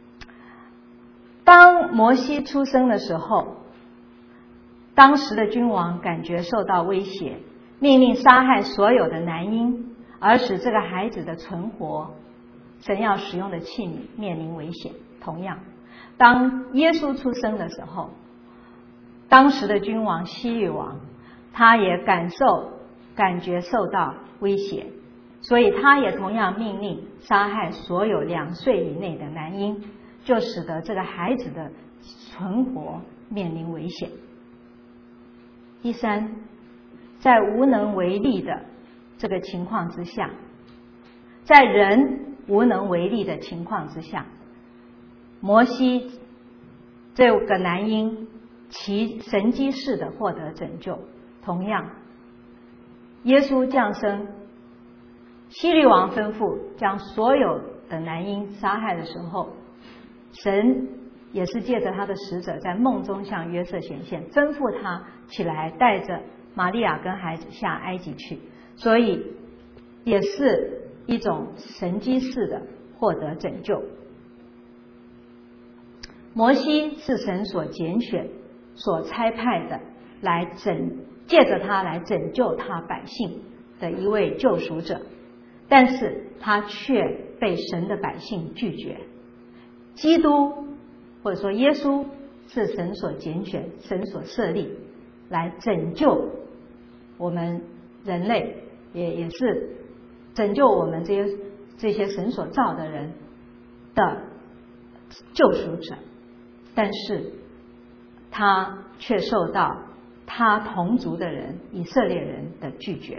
当摩西出生的时候，当时的君王感觉受到威胁，命令杀害所有的男婴，而使这个孩子的存活，神要使用的器皿面临危险。同样，当耶稣出生的时候，当时的君王希律王他也感受感觉受到威胁，所以他也同样命令杀害所有两岁以内的男婴，就使得这个孩子的存活面临危险。第三，在无能为力的这个情况之下，在人无能为力的情况之下，摩西这个男婴其神迹式的获得拯救。同样，耶稣降生，希律王吩咐将所有的男婴杀害的时候，神也是借着他的使者在梦中向约瑟显现，吩咐他起来带着玛利亚跟孩子下埃及去。所以也是一种神迹式的获得拯救。摩西是神所拣选所差派的，来拯借着他来拯救他百姓的一位救赎者，但是他却被神的百姓拒绝。基督或者说耶稣是神所拣选神所设立来拯救我们人类，也也是拯救我们这些这些神所造的人的救赎者，但是他却受到他同族的人以色列人的拒绝。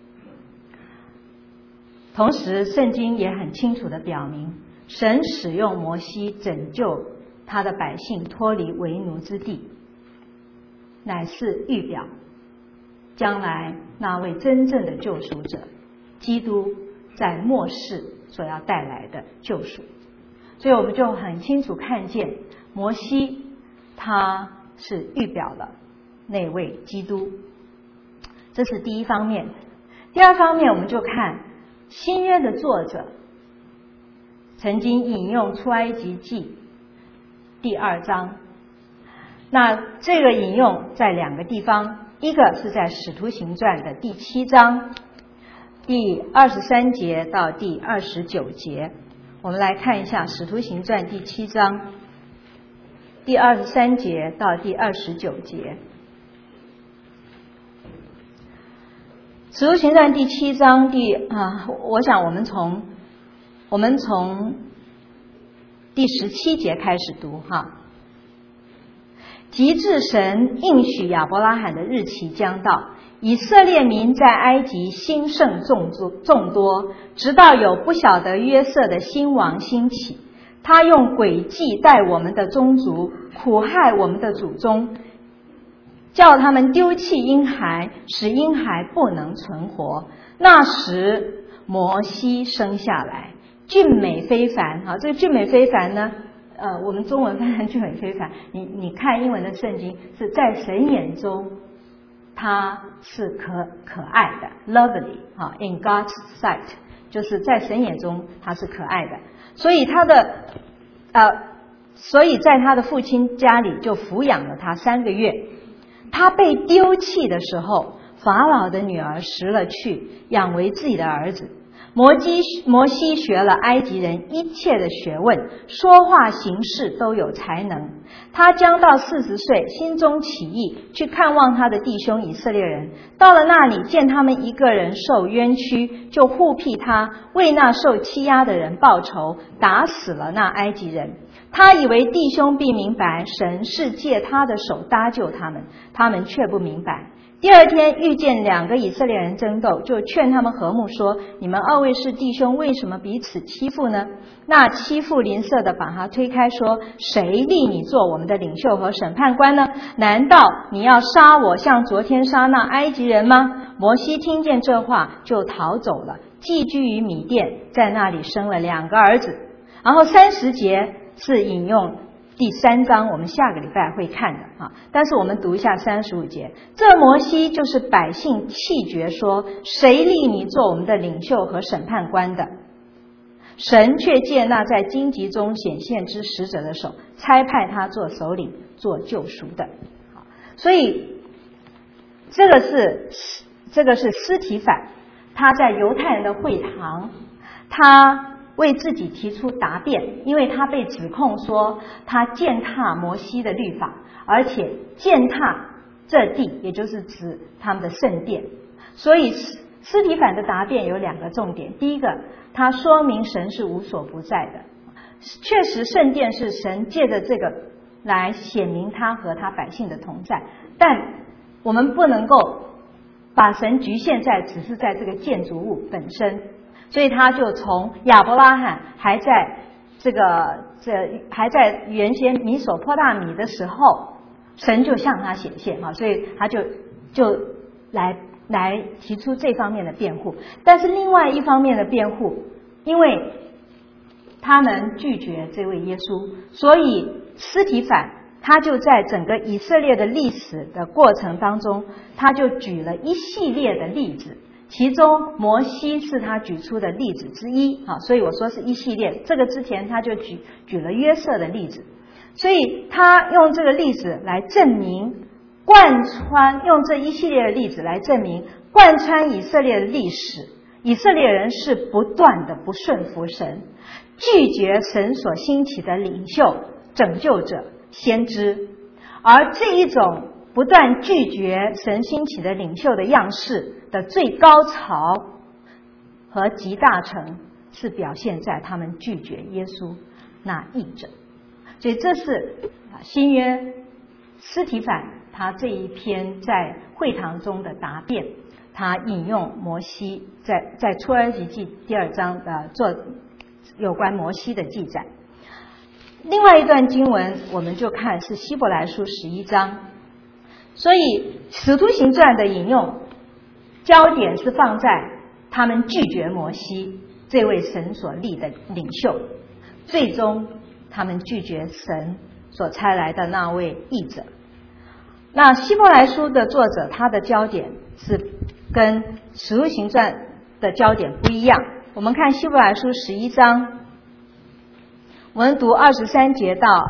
同时圣经也很清楚地表明，神使用摩西拯救他的百姓脱离为奴之地，乃是预表将来那位真正的救赎者基督在末世所要带来的救赎。所以我们就很清楚看见摩西他是预表了那位基督，这是第一方面。第二方面，我们就看新约的作者曾经引用出埃及记第二章，那这个引用在两个地方， 一个是在《使徒行传》的第七章第二十三节到第二十九节。我们来看一下《使徒行传》第七章第二十三节到第二十九节。《使徒行传》第七章第啊，我想我们从我们从第十七节开始读哈。及至神应许亚伯拉罕的日期将到，以色列民在埃及兴盛众众多，直到有不晓得约瑟的新王兴起，他用诡计待我们的宗族，苦害我们的祖宗，叫他们丢弃婴孩，使婴孩不能存活。那时摩西生下来，俊美非凡。好，这个俊美非凡呢，呃，我们中文翻成俊美非凡，你你看英文的圣经是在神眼中他是可可爱的 lovely 啊 in God's sight， 就是在神眼中他是可爱的，所以他的呃所以在他的父亲家里就抚养了他三个月。他被丢弃的时候，法老的女儿拾了去，养为自己的儿子。摩西摩西学了埃及人一切的学问，说话行事都有才能。他将到四十岁，心中起意，去看望他的弟兄以色列人。到了那里，见他们一个人受冤屈，就护庇他，为那受欺压的人报仇，打死了那埃及人。他以为弟兄必明白，神是借他的手搭救他们，他们却不明白。第二天遇见两个以色列人争斗，就劝他们和睦说：你们二位是弟兄，为什么彼此欺负呢？那欺负邻舍的把他推开，说：谁立你做我们的领袖和审判官呢？难道你要杀我，像昨天杀那埃及人吗？摩西听见这话，就逃走了，寄居于米甸，在那里生了两个儿子。然后三十节是引用第三章，我们下个礼拜会看的啊。但是我们读一下三十五节，这摩西就是百姓弃绝说：谁立你做我们的领袖和审判官的？神却借那在荆棘中显现之使者的手，差派他做首领，做救赎的。所以这个是这个是司提反，他在犹太人的会堂，他为自己提出答辩，因为他被指控说他践踏摩西的律法，而且践踏这地，也就是指他们的圣殿。所以司提反的答辩有两个重点，第一个，他说明神是无所不在的，确实圣殿是神借着这个来显明他和他百姓的同在，但我们不能够把神局限在只是在这个建筑物本身。所以他就从亚伯拉罕还在这个这还在原先米索波大米的时候，神就向他显现啊，所以他就就来来提出这方面的辩护。但是另外一方面的辩护，因为他们拒绝这位耶稣，所以司提反他就在整个以色列的历史的过程当中，他就举了一系列的例子。其中摩西是他举出的例子之一啊，所以我说是一系列。这个之前他就举举了约瑟的例子，所以他用这个例子来证明贯穿，用这一系列的例子来证明贯穿以色列的历史，以色列人是不断的不顺服神，拒绝神所兴起的领袖、拯救者、先知，而这一种不断拒绝神兴起的领袖的样式的最高潮和集大成，是表现在他们拒绝耶稣那义者。所以这是新约司提反他这一篇在会堂中的答辩，他引用摩西在在出埃及记第二章的做有关摩西的记载。另外一段经文我们就看是希伯来书十一章。所以使徒行传的引用焦点是放在他们拒绝摩西这位神所立的领袖，最终他们拒绝神所差来的那位义者。那希伯来书的作者他的焦点是跟使徒行传的焦点不一样。我们看希伯来书十一章，我们读二十三节到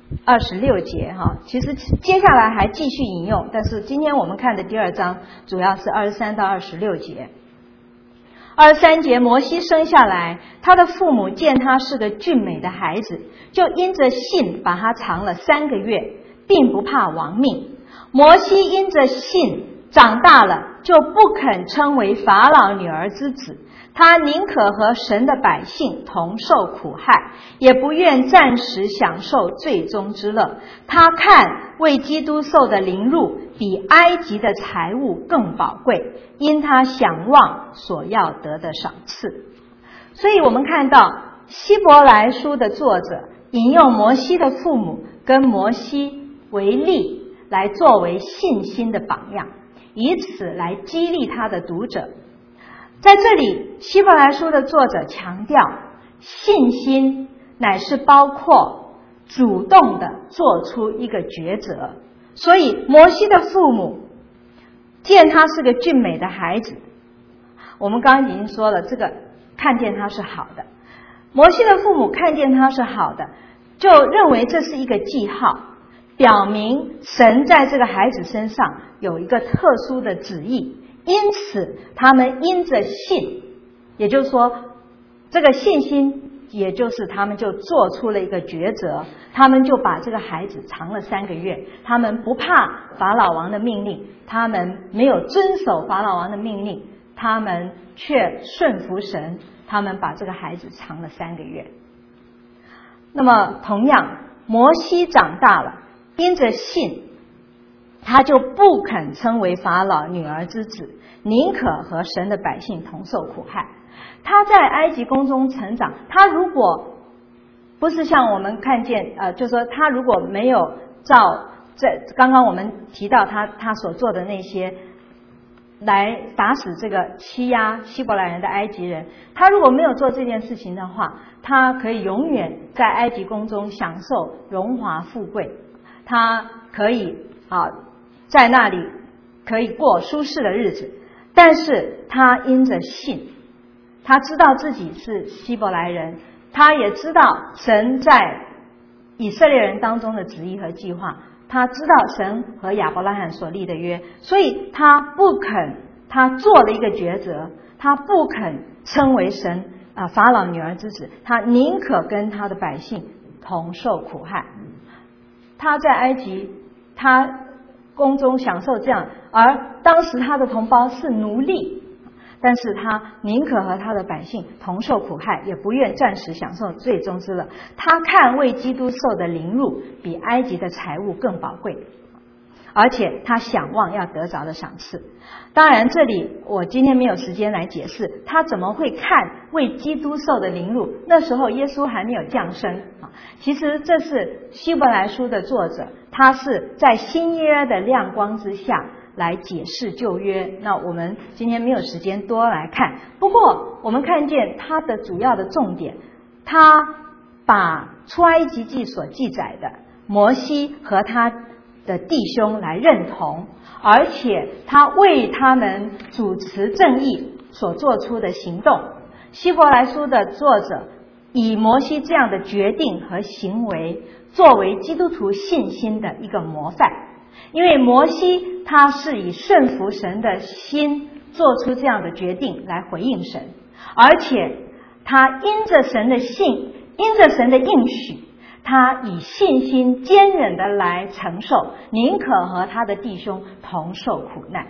二十六节哈，其实接下来还继续引用，但是今天我们看的第二章主要是二十三到二十六节。二十三节，摩西生下来，他的父母见他是个俊美的孩子，就因着信把他藏了三个月，并不怕亡命。摩西因着信长大了，就不肯称为法老女儿之子，他宁可和神的百姓同受苦害，也不愿暂时享受罪中之乐。他看为基督受的凌辱比埃及的财物更宝贵，因他想望所要得的赏赐。所以我们看到希伯来书的作者引用摩西的父母跟摩西为例，来作为信心的榜样，以此来激励他的读者。在这里，希伯来书的作者强调，信心乃是包括主动的做出一个抉择。所以摩西的父母见他是个俊美的孩子，我们刚刚已经说了，这个看见他是好的，摩西的父母看见他是好的，就认为这是一个记号，表明神在这个孩子身上有一个特殊的旨意，因此他们因着信，也就是说这个信心，也就是他们就做出了一个抉择，他们就把这个孩子藏了三个月，他们不怕法老王的命令，他们没有遵守法老王的命令，他们却顺服神，他们把这个孩子藏了三个月。那么同样，摩西长大了，因着信，他就不肯称为法老女儿之子，宁可和神的百姓同受苦害。他在埃及宫中成长，他如果不是像我们看见呃，就是说他如果没有照这刚刚我们提到他他所做的那些来打死这个欺压希伯来人的埃及人，他如果没有做这件事情的话，他可以永远在埃及宫中享受荣华富贵，他可以啊在那里可以过舒适的日子。但是他因着信，他知道自己是希伯来人，他也知道神在以色列人当中的旨意和计划，他知道神和亚伯拉罕所立的约，所以他不肯，他做了一个抉择，他不肯称为神啊、呃、法老女儿之子，他宁可跟他的百姓同受苦害。他在埃及，他宫中享受这样，而当时他的同胞是奴隶，但是他宁可和他的百姓同受苦害，也不愿暂时享受罪中之乐。他看为基督受的凌辱比埃及的财物更宝贵，而且他想望要得着的赏赐。当然这里我今天没有时间来解释他怎么会看为基督受的凌辱，那时候耶稣还没有降生。其实这是希伯来书的作者，他是在新约的亮光之下来解释旧约，那我们今天没有时间多来看。不过我们看见他的主要的重点，他把出埃及记所记载的摩西和他的弟兄来认同，而且他为他们主持正义所做出的行动。希伯来书的作者以摩西这样的决定和行为作为基督徒信心的一个模范，因为摩西他是以顺服神的心做出这样的决定来回应神，而且他因着神的信，因着神的应许，他以信心坚忍的来承受，宁可和他的弟兄同受苦难。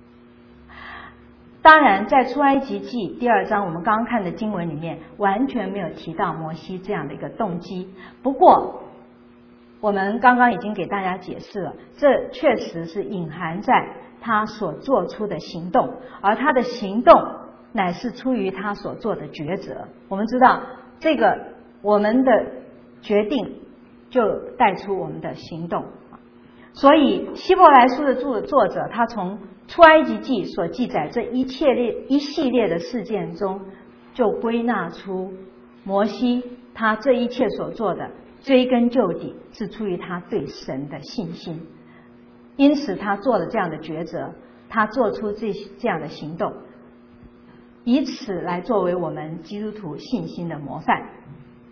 当然在出埃及记第二章我们刚刚看的经文里面完全没有提到摩西这样的一个动机，不过我们刚刚已经给大家解释了，这确实是隐含在他所做出的行动，而他的行动乃是出于他所做的抉择。我们知道这个我们的决定就带出我们的行动，所以希伯来书的作作者他从出埃及记所记载这一切列一系列的事件中，就归纳出摩西他这一切所做的追根究底是出于他对神的信心，因此他做了这样的抉择，他做出这这样的行动，以此来作为我们基督徒信心的模范。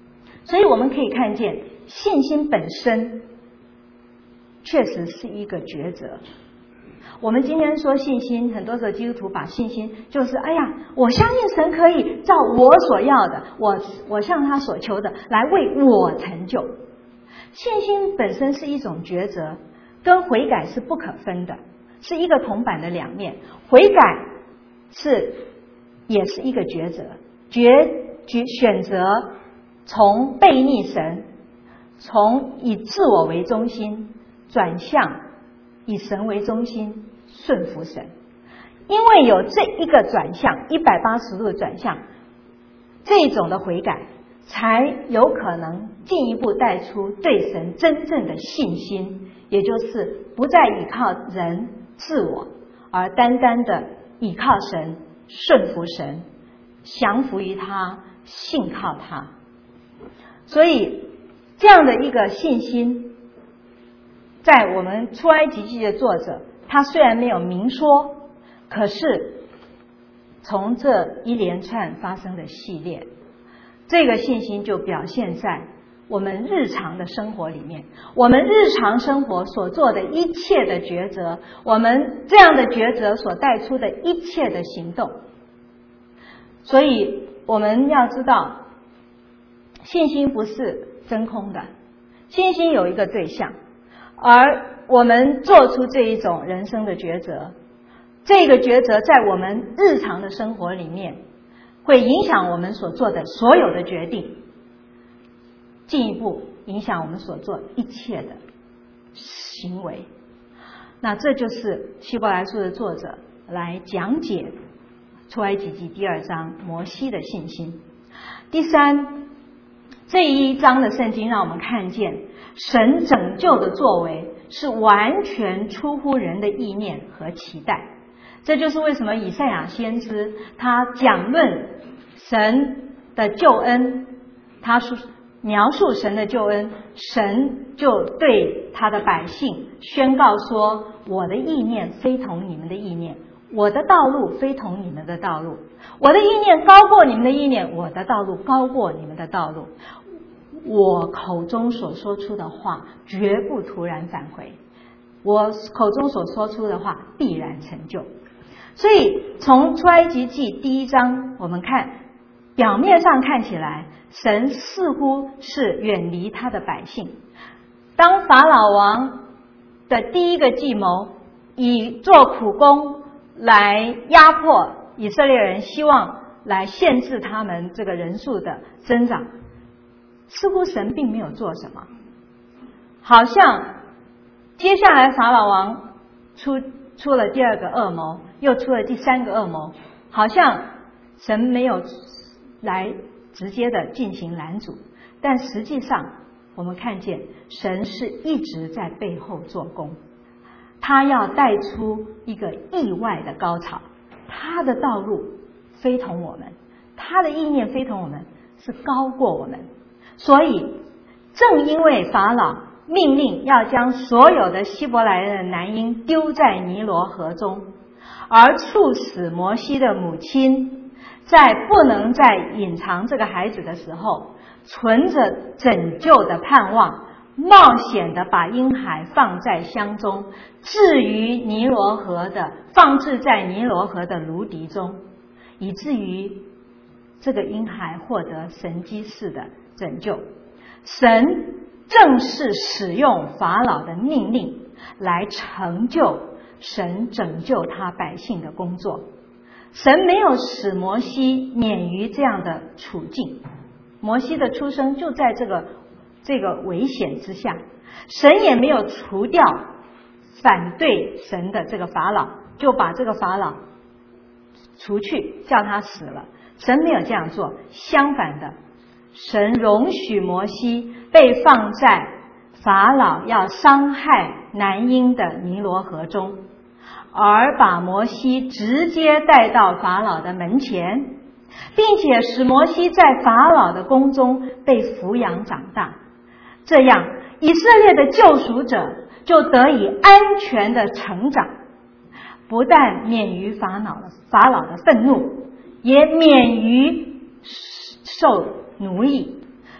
所以我们可以看见，信心本身确实是一个抉择。我们今天说信心，很多时候基督徒把信心就是哎呀，我相信神可以照我所要的，我我向他所求的来为我成就。信心本身是一种抉择，跟悔改是不可分的，是一个铜板的两面。悔改是也是一个抉择，抉抉选择从背逆神，从以自我为中心转向以神为中心，顺服神。因为有这一个转向，一百八十度的转向，这种的悔改才有可能进一步带出对神真正的信心，也就是不再依靠人自我，而单单的依靠神，顺服神，降服于他，信靠他。所以这样的一个信心，在我们出埃及记的作者，他虽然没有明说，可是从这一连串发生的系列，这个信心就表现在我们日常的生活里面，我们日常生活所做的一切的抉择，我们这样的抉择所带出的一切的行动。所以我们要知道，信心不是真空的，信心有一个对象，而我们做出这一种人生的抉择，这个抉择在我们日常的生活里面会影响我们所做的所有的决定，进一步影响我们所做一切的行为。那这就是希伯来书的作者来讲解出埃及记第二章摩西的信心。第三，这一章的圣经让我们看见神拯救的作为是完全出乎人的意念和期待。这就是为什么以赛亚先知他讲论神的救恩，他说描述神的救恩，神就对他的百姓宣告说，我的意念非同你们的意念，我的道路非同你们的道路，我的意念高过你们的意念，我的道路高过你们的道路。我口中所说出的话绝不突然返回，我口中所说出的话必然成就。所以从出埃及记第一章我们看，表面上看起来神似乎是远离他的百姓。当法老王的第一个计谋以做苦工来压迫以色列人，希望来限制他们这个人数的增长，似乎神并没有做什么，好像接下来法老王出出了第二个恶谋，又出了第三个恶谋，好像神没有来直接的进行拦阻，但实际上我们看见神是一直在背后做工，他要带出一个意外的高潮。他的道路非同我们，他的意念非同我们，是高过我们。所以正因为法老命令要将所有的希伯来人的男婴丢在尼罗河中，而促使摩西的母亲在不能再隐藏这个孩子的时候，存着拯救的盼望，冒险的把婴孩放在箱中，置于尼罗河的放置在尼罗河的芦荻中，以至于这个婴孩获得神迹式的拯救。神正是使用法老的命令来成就神拯救他百姓的工作。神没有使摩西免于这样的处境，摩西的出生就在这个这个危险之下，神也没有除掉反对神的这个法老，就把这个法老除去，叫他死了。神没有这样做，相反的，神容许摩西被放在法老要伤害男婴的尼罗河中，而把摩西直接带到法老的门前，并且使摩西在法老的宫中被抚养长大。这样以色列的救赎者就得以安全的成长，不但免于法老的法老的愤怒，也免于受奴役。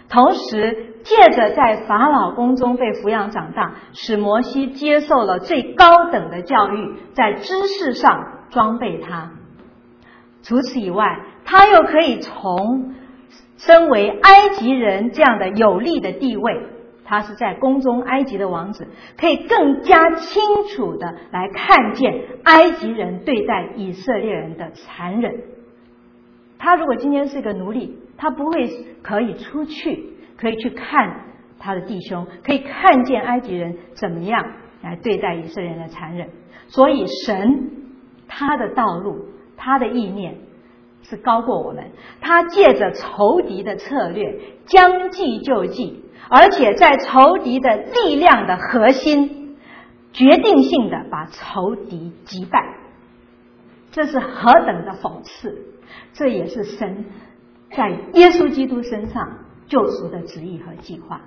同时借着在法老宫中被抚养长大，使摩西接受了最高等的教育，在知识上装备他。除此以外，他又可以从身为埃及人这样的有利的地位，他是在宫中埃及的王子，可以更加清楚的来看见埃及人对待以色列人的残忍。他如果今天是个奴隶，他不会可以出去，可以去看他的弟兄，可以看见埃及人怎么样来对待以色列人的残忍。所以神他的道路，他的意念是高过我们，他借着仇敌的策略将计就计，而且在仇敌的力量的核心决定性的把仇敌击败。这是何等的讽刺，这也是神在耶稣基督身上救赎的旨意和计划。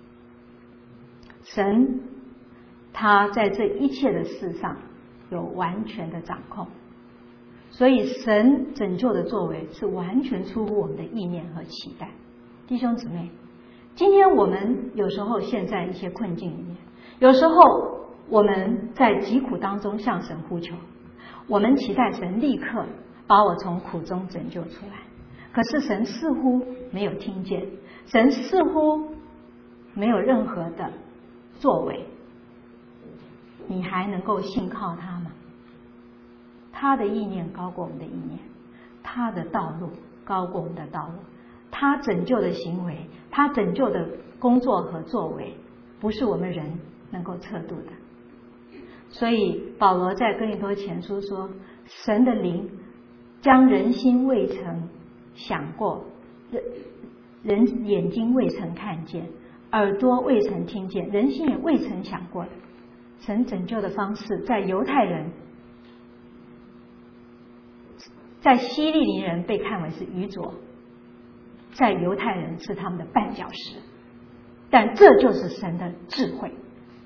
神他在这一切的事上有完全的掌控，所以神拯救的作为是完全出乎我们的意念和期待。弟兄姊妹，今天我们有时候陷在一些困境里面，有时候我们在疾苦当中向神呼求，我们期待神立刻把我从苦中拯救出来，可是神似乎没有听见，神似乎没有任何的作为。你还能够信靠他吗？他的意念高过我们的意念，他的道路高过我们的道路，他拯救的行为，他拯救的工作和作为，不是我们人能够测度的。所以保罗在哥林多前书说，神的灵将人心未曾想过，人人眼睛未曾看见，耳朵未曾听见，人心也未曾想过的。神拯救的方式，在犹太人，在希利尼人被看为是愚拙，在犹太人是他们的绊脚石，但这就是神的智慧。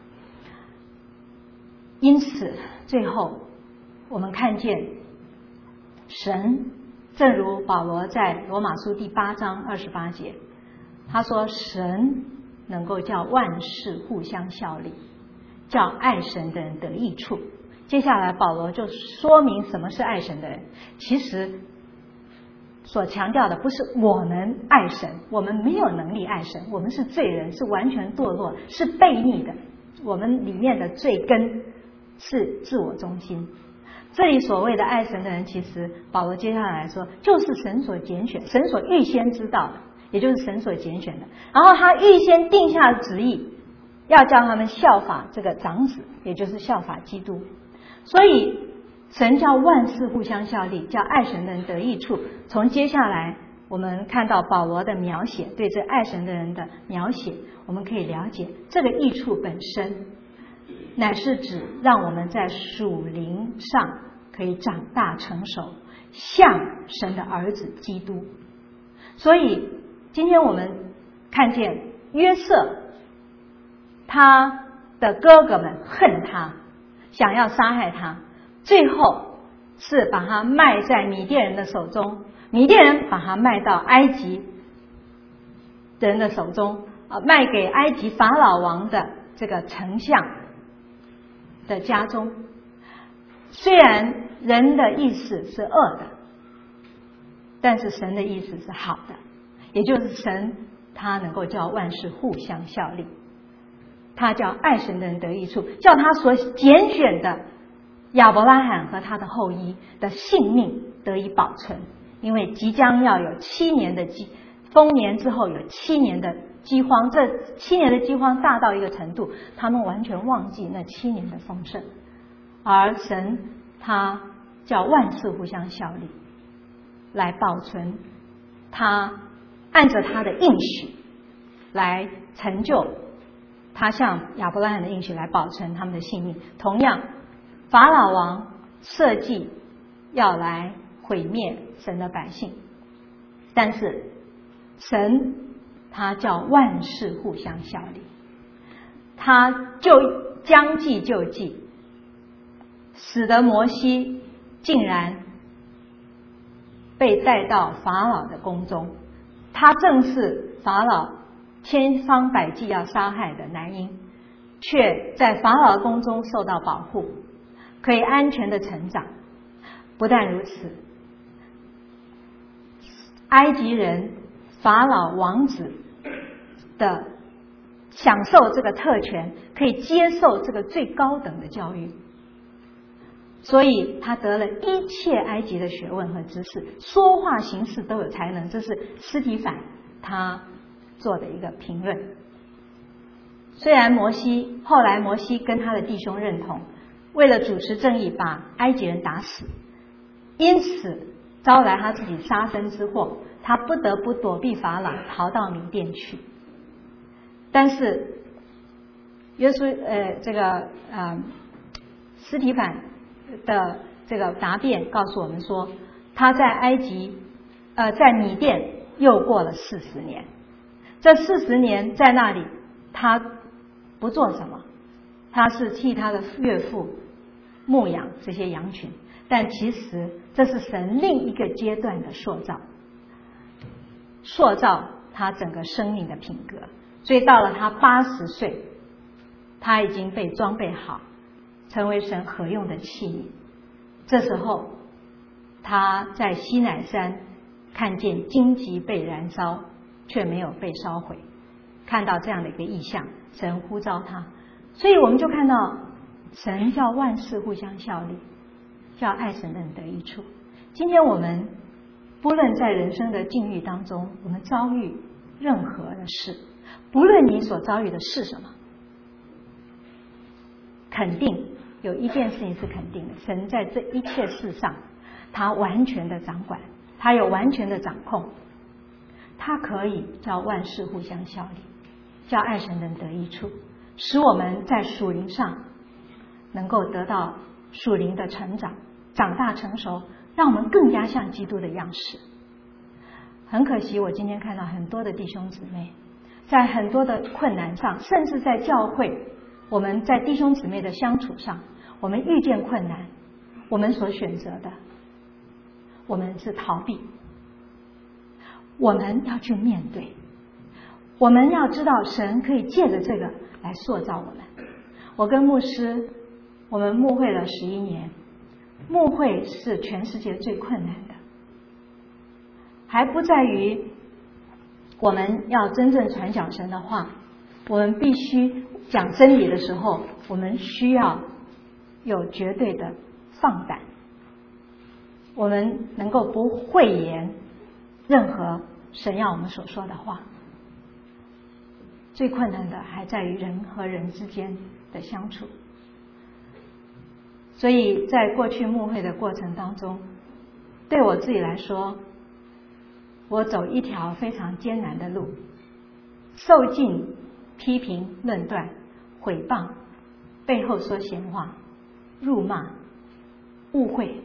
因此最后我们看见神，正如保罗在罗马书第八章二十八节，他说神能够叫万事互相效力，叫爱神的人得益处。接下来保罗就说明什么是爱神的人。其实所强调的不是我们爱神，我们没有能力爱神，我们是罪人，是完全堕落，是悖逆的，我们里面的罪根是自我中心。这里所谓的爱神的人，其实保罗接下来说就是神所拣选，神所预先知道的，也就是神所拣选的，然后他预先定下旨意，要叫他们效法这个长子，也就是效法基督。所以神叫万事互相效力，叫爱神的人得益处。从接下来我们看到保罗的描写，对这爱神的人的描写，我们可以了解这个益处本身乃是指让我们在属灵上可以长大成熟，像神的儿子基督。所以今天我们看见约瑟，他的哥哥们恨他，想要杀害他，最后是把他卖在米甸人的手中，米甸人把他卖到埃及人的手中，呃，卖给埃及法老王的这个丞相的家中。虽然人的意思是恶的，但是神的意思是好的，也就是神他能够叫万事互相效力，他叫爱神的人得益处，叫他所拣选的亚伯拉罕和他的后裔的性命得以保存。因为即将要有七年的饥丰年之后有七年的饥荒，这七年的饥荒大到一个程度，他们完全忘记那七年的丰盛，而神他叫万事互相效力，来保存他按着他的应许来成就他向亚伯拉罕的应许，来保存他们的性命。同样法老王设计要来毁灭神的百姓，但是神他叫万事互相效力，他就将计就计，使得摩西竟然被带到法老的宫中。他正是法老千方百计要杀害的男婴，却在法老宫中受到保护，可以安全的成长。不但如此，埃及人法老王子的享受这个特权，可以接受这个最高等的教育，所以他得了一切埃及的学问和知识，说话行事都有才能。这是司提反他做的一个评论。虽然摩西后来摩西跟他的弟兄认同，为了主持正义把埃及人打死，因此招来他自己杀身之祸，他不得不躲避法老，逃到米甸去。但是耶稣呃这个呃司提反的这个答辩告诉我们说，他在埃及呃在米甸又过了四十年。这四十年在那里他不做什么，他是替他的岳父牧养这些羊群，但其实这是神另一个阶段的塑造，塑造他整个生命的品格。所以到了他八十岁，他已经被装备好，成为神合用的器皿。这时候他在西乃山看见荆棘被燃烧，却没有被烧毁，看到这样的一个异象，神呼召他。所以我们就看到神叫万事互相效力，叫爱神的人得益处。今天我们不论在人生的境遇当中，我们遭遇任何的事，不论你所遭遇的是什么，肯定有一件事情是肯定的，神在这一切事上他完全的掌管，他有完全的掌控，他可以叫万事互相效力，叫爱神的人得益处，使我们在属灵上能够得到属灵的成长，长大成熟，让我们更加像基督的样式。很可惜，我今天看到很多的弟兄姊妹在很多的困难上，甚至在教会，我们在弟兄姊妹的相处上，我们遇见困难，我们所选择的我们是逃避。我们要去面对，我们要知道神可以借着这个来塑造我们。我跟牧师我们牧会了十一年，牧会是全世界最困难的，还不在于我们要真正传讲神的话，我们必须讲真理的时候，我们需要有绝对的放胆，我们能够不讳言任何神要我们所说的话。最困难的还在于人和人之间的相处。所以在过去牧会的过程当中，对我自己来说，我走一条非常艰难的路，受尽批评、论断、毁谤、背后说闲话、辱骂、误会。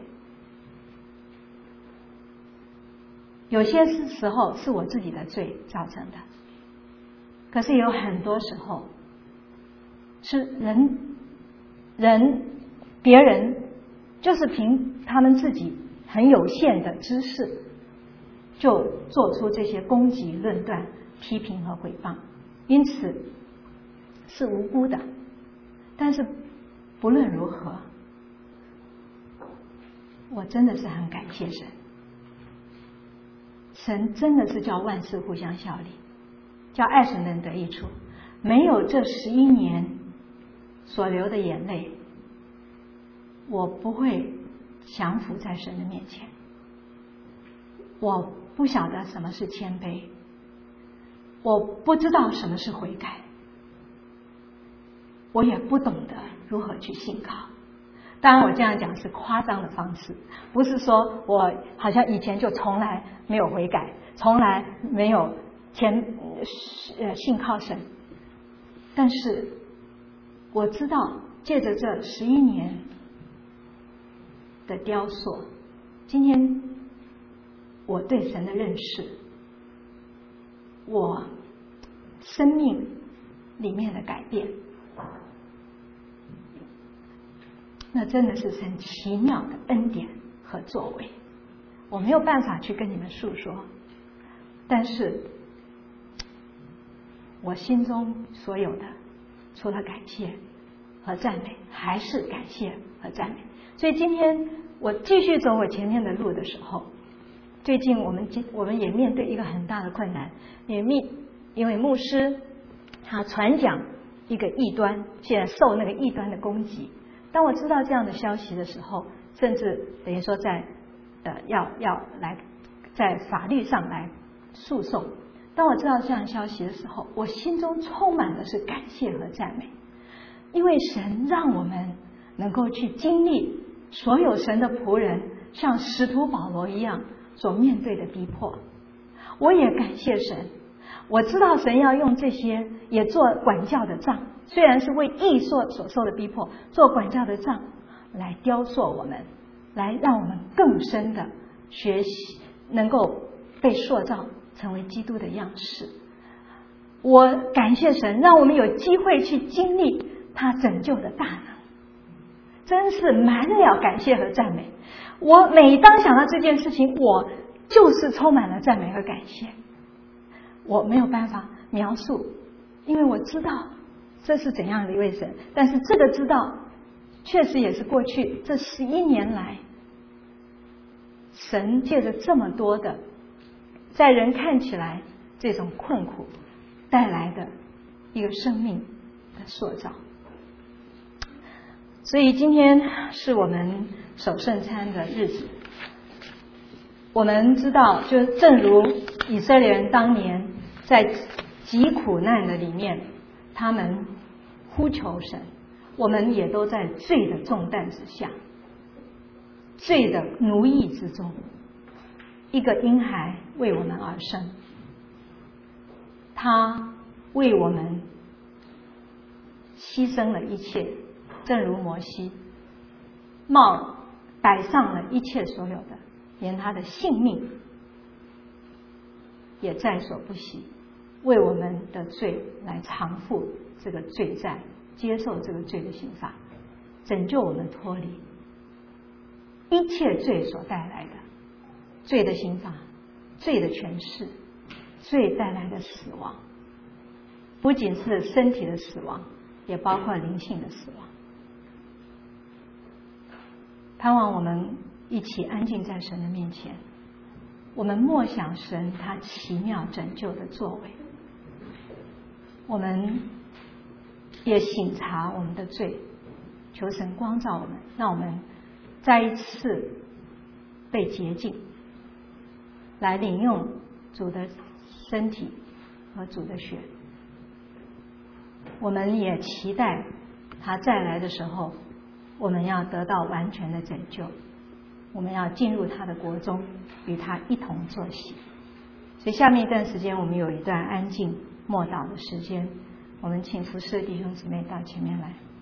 有些时候是我自己的罪造成的，可是有很多时候是人人别人就是凭他们自己很有限的知识，就做出这些攻击、论断、批评和毁谤，因此是无辜的。但是不论如何，我真的是很感谢神，神真的是叫万事互相效力，叫爱神的人得益处。没有这十一年所流的眼泪，我不会降服在神的面前。我不晓得什么是谦卑，我不知道什么是悔改，我也不懂得如何去信靠。当然我这样讲是夸张的方式，不是说我好像以前就从来没有悔改，从来没有前呃信靠神。但是我知道借着这十一年的雕塑，今天我对神的认识，我生命里面的改变，那真的是神奇妙的恩典和作为，我没有办法去跟你们诉说。但是我心中所有的，除了感谢和赞美，还是感谢和赞美。所以今天我继续走我前面的路的时候，最近我们我们也面对一个很大的困难，也面因为牧师他传讲一个异端，现在受那个异端的攻击。当我知道这样的消息的时候，甚至等于说在呃要要来在法律上来诉讼。当我知道这样的消息的时候，我心中充满的是感谢和赞美，因为神让我们能够去经历所有神的仆人像使徒保罗一样所面对的逼迫。我也感谢神，我知道神要用这些也做管教的杖，虽然是为义所所受的逼迫，做管教的杖来雕塑我们，来让我们更深的学习，能够被塑造成为基督的样式。我感谢神让我们有机会去经历他拯救的大能，真是满了感谢和赞美。我每当想到这件事情，我就是充满了赞美和感谢。我没有办法描述，因为我知道这是怎样的一位神，但是这个知道确实也是过去这十一年来神借着这么多的在人看起来这种困苦带来的一个生命的塑造。所以今天是我们守圣餐的日子，我们知道就正如以色列人当年在极苦难的里面，他们呼求神，我们也都在罪的重担之下，罪的奴役之中，一个婴孩为我们而生，他为我们牺牲了一切，正如摩西冒摆上了一切所有的，连他的性命也在所不惜，为我们的罪来偿付这个罪债，接受这个罪的刑罚，拯救我们脱离一切罪所带来的罪的刑罚，罪的权势，罪带来的死亡，不仅是身体的死亡，也包括灵性的死亡。盼望我们一起安静在神的面前，我们默想神他奇妙拯救的作为，我们也省察我们的罪，求神光照我们，让我们再一次被洁净，来领用主的身体和主的血。我们也期待他再来的时候，我们要得到完全的拯救，我们要进入他的国中，与他一同坐席。所以下面一段时间我们有一段安静默祷的时间，我们请服侍弟兄姊妹到前面来。